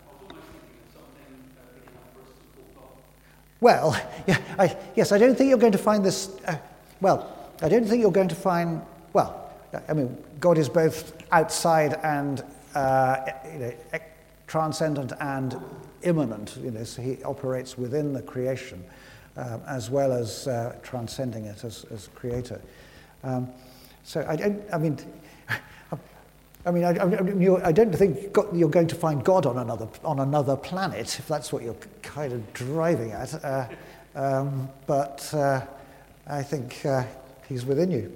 Well, yes, I don't think you're going to find this. I don't think you're going to find. Well, I mean, God is both outside and transcendent and immanent. So He operates within the creation, as well as transcending it as creator. So I don't think you're going to find God on another planet, if that's what you're kind of driving at. But I think He's within you.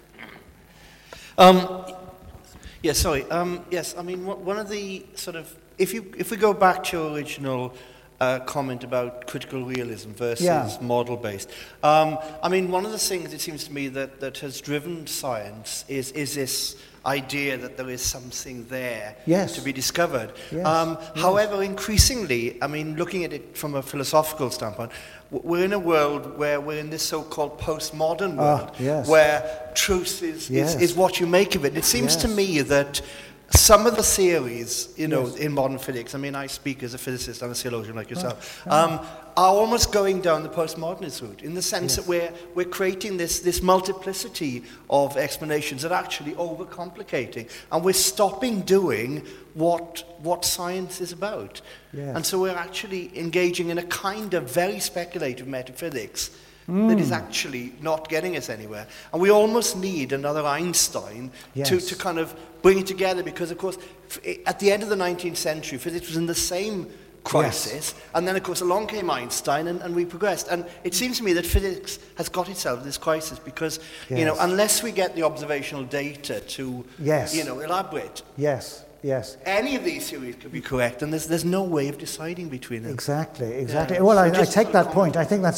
Yes, I mean, one of the sort of, if we go back to your original comment about critical realism versus model-based, I mean, one of the things it seems to me that has driven science is this idea that there is something there to be discovered. However, increasingly, I mean, looking at it from a philosophical standpoint, we're in a world where we're in this so-called postmodern world, where truth is what you make of it. And it seems to me that some of the theories, in modern physics, I mean, I speak as a physicist and a theologian like yourself, are almost going down the postmodernist route, in the sense that we're creating this multiplicity of explanations that are actually overcomplicating, and we're stopping doing what science is about. And so we're actually engaging in a kind of very speculative metaphysics that is actually not getting us anywhere. And we almost need another Einstein to kind of bring it together, because, of course, at the end of the 19th century, physics was in the same crisis, and then, of course, along came Einstein, and we progressed. And it seems to me that physics has got itself in this crisis because, unless we get the observational data to, elaborate. Yes. Any of these theories could be correct, and there's no way of deciding between them. Exactly. Well, I take that point. I think that's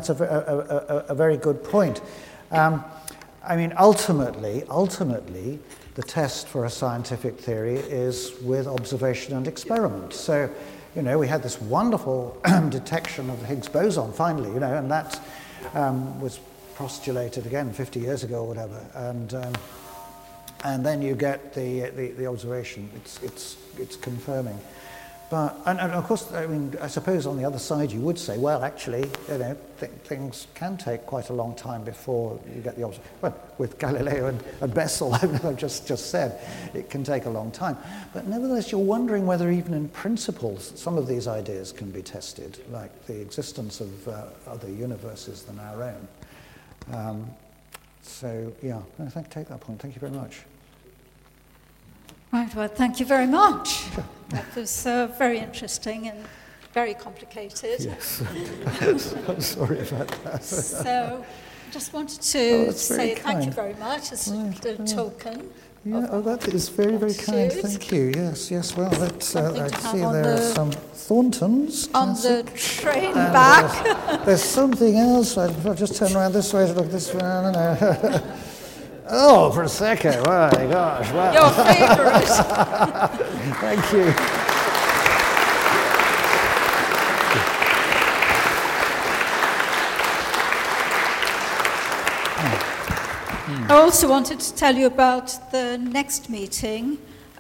a very good point. I mean, ultimately, the test for a scientific theory is with observation and experiment. So, we had this wonderful detection of the Higgs boson finally, and that was postulated again 50 years ago or whatever, and then you get the observation. It's confirming. But and of course, I mean, I suppose on the other side you would say, well, actually, things can take quite a long time before you get the observation. Well, with Galileo and Bessel, I've just said it can take a long time. But nevertheless, you're wondering whether even in principle some of these ideas can be tested, like the existence of other universes than our own. Take that point. Thank you very much. Right, well, thank you very much. That was very interesting and very complicated. Yes. I'm sorry about that. So, I just wanted to say thank you very much as a token. That is very, very kind. Thank you. Yes. Well, let's. I see there are some Thorntons. On the train back. There's something else. I'll just turn around this way to look this way. I don't know. Oh, Prosecco. Oh, my gosh. Wow. Your favourite. Thank you. I also wanted to tell you about the next meeting,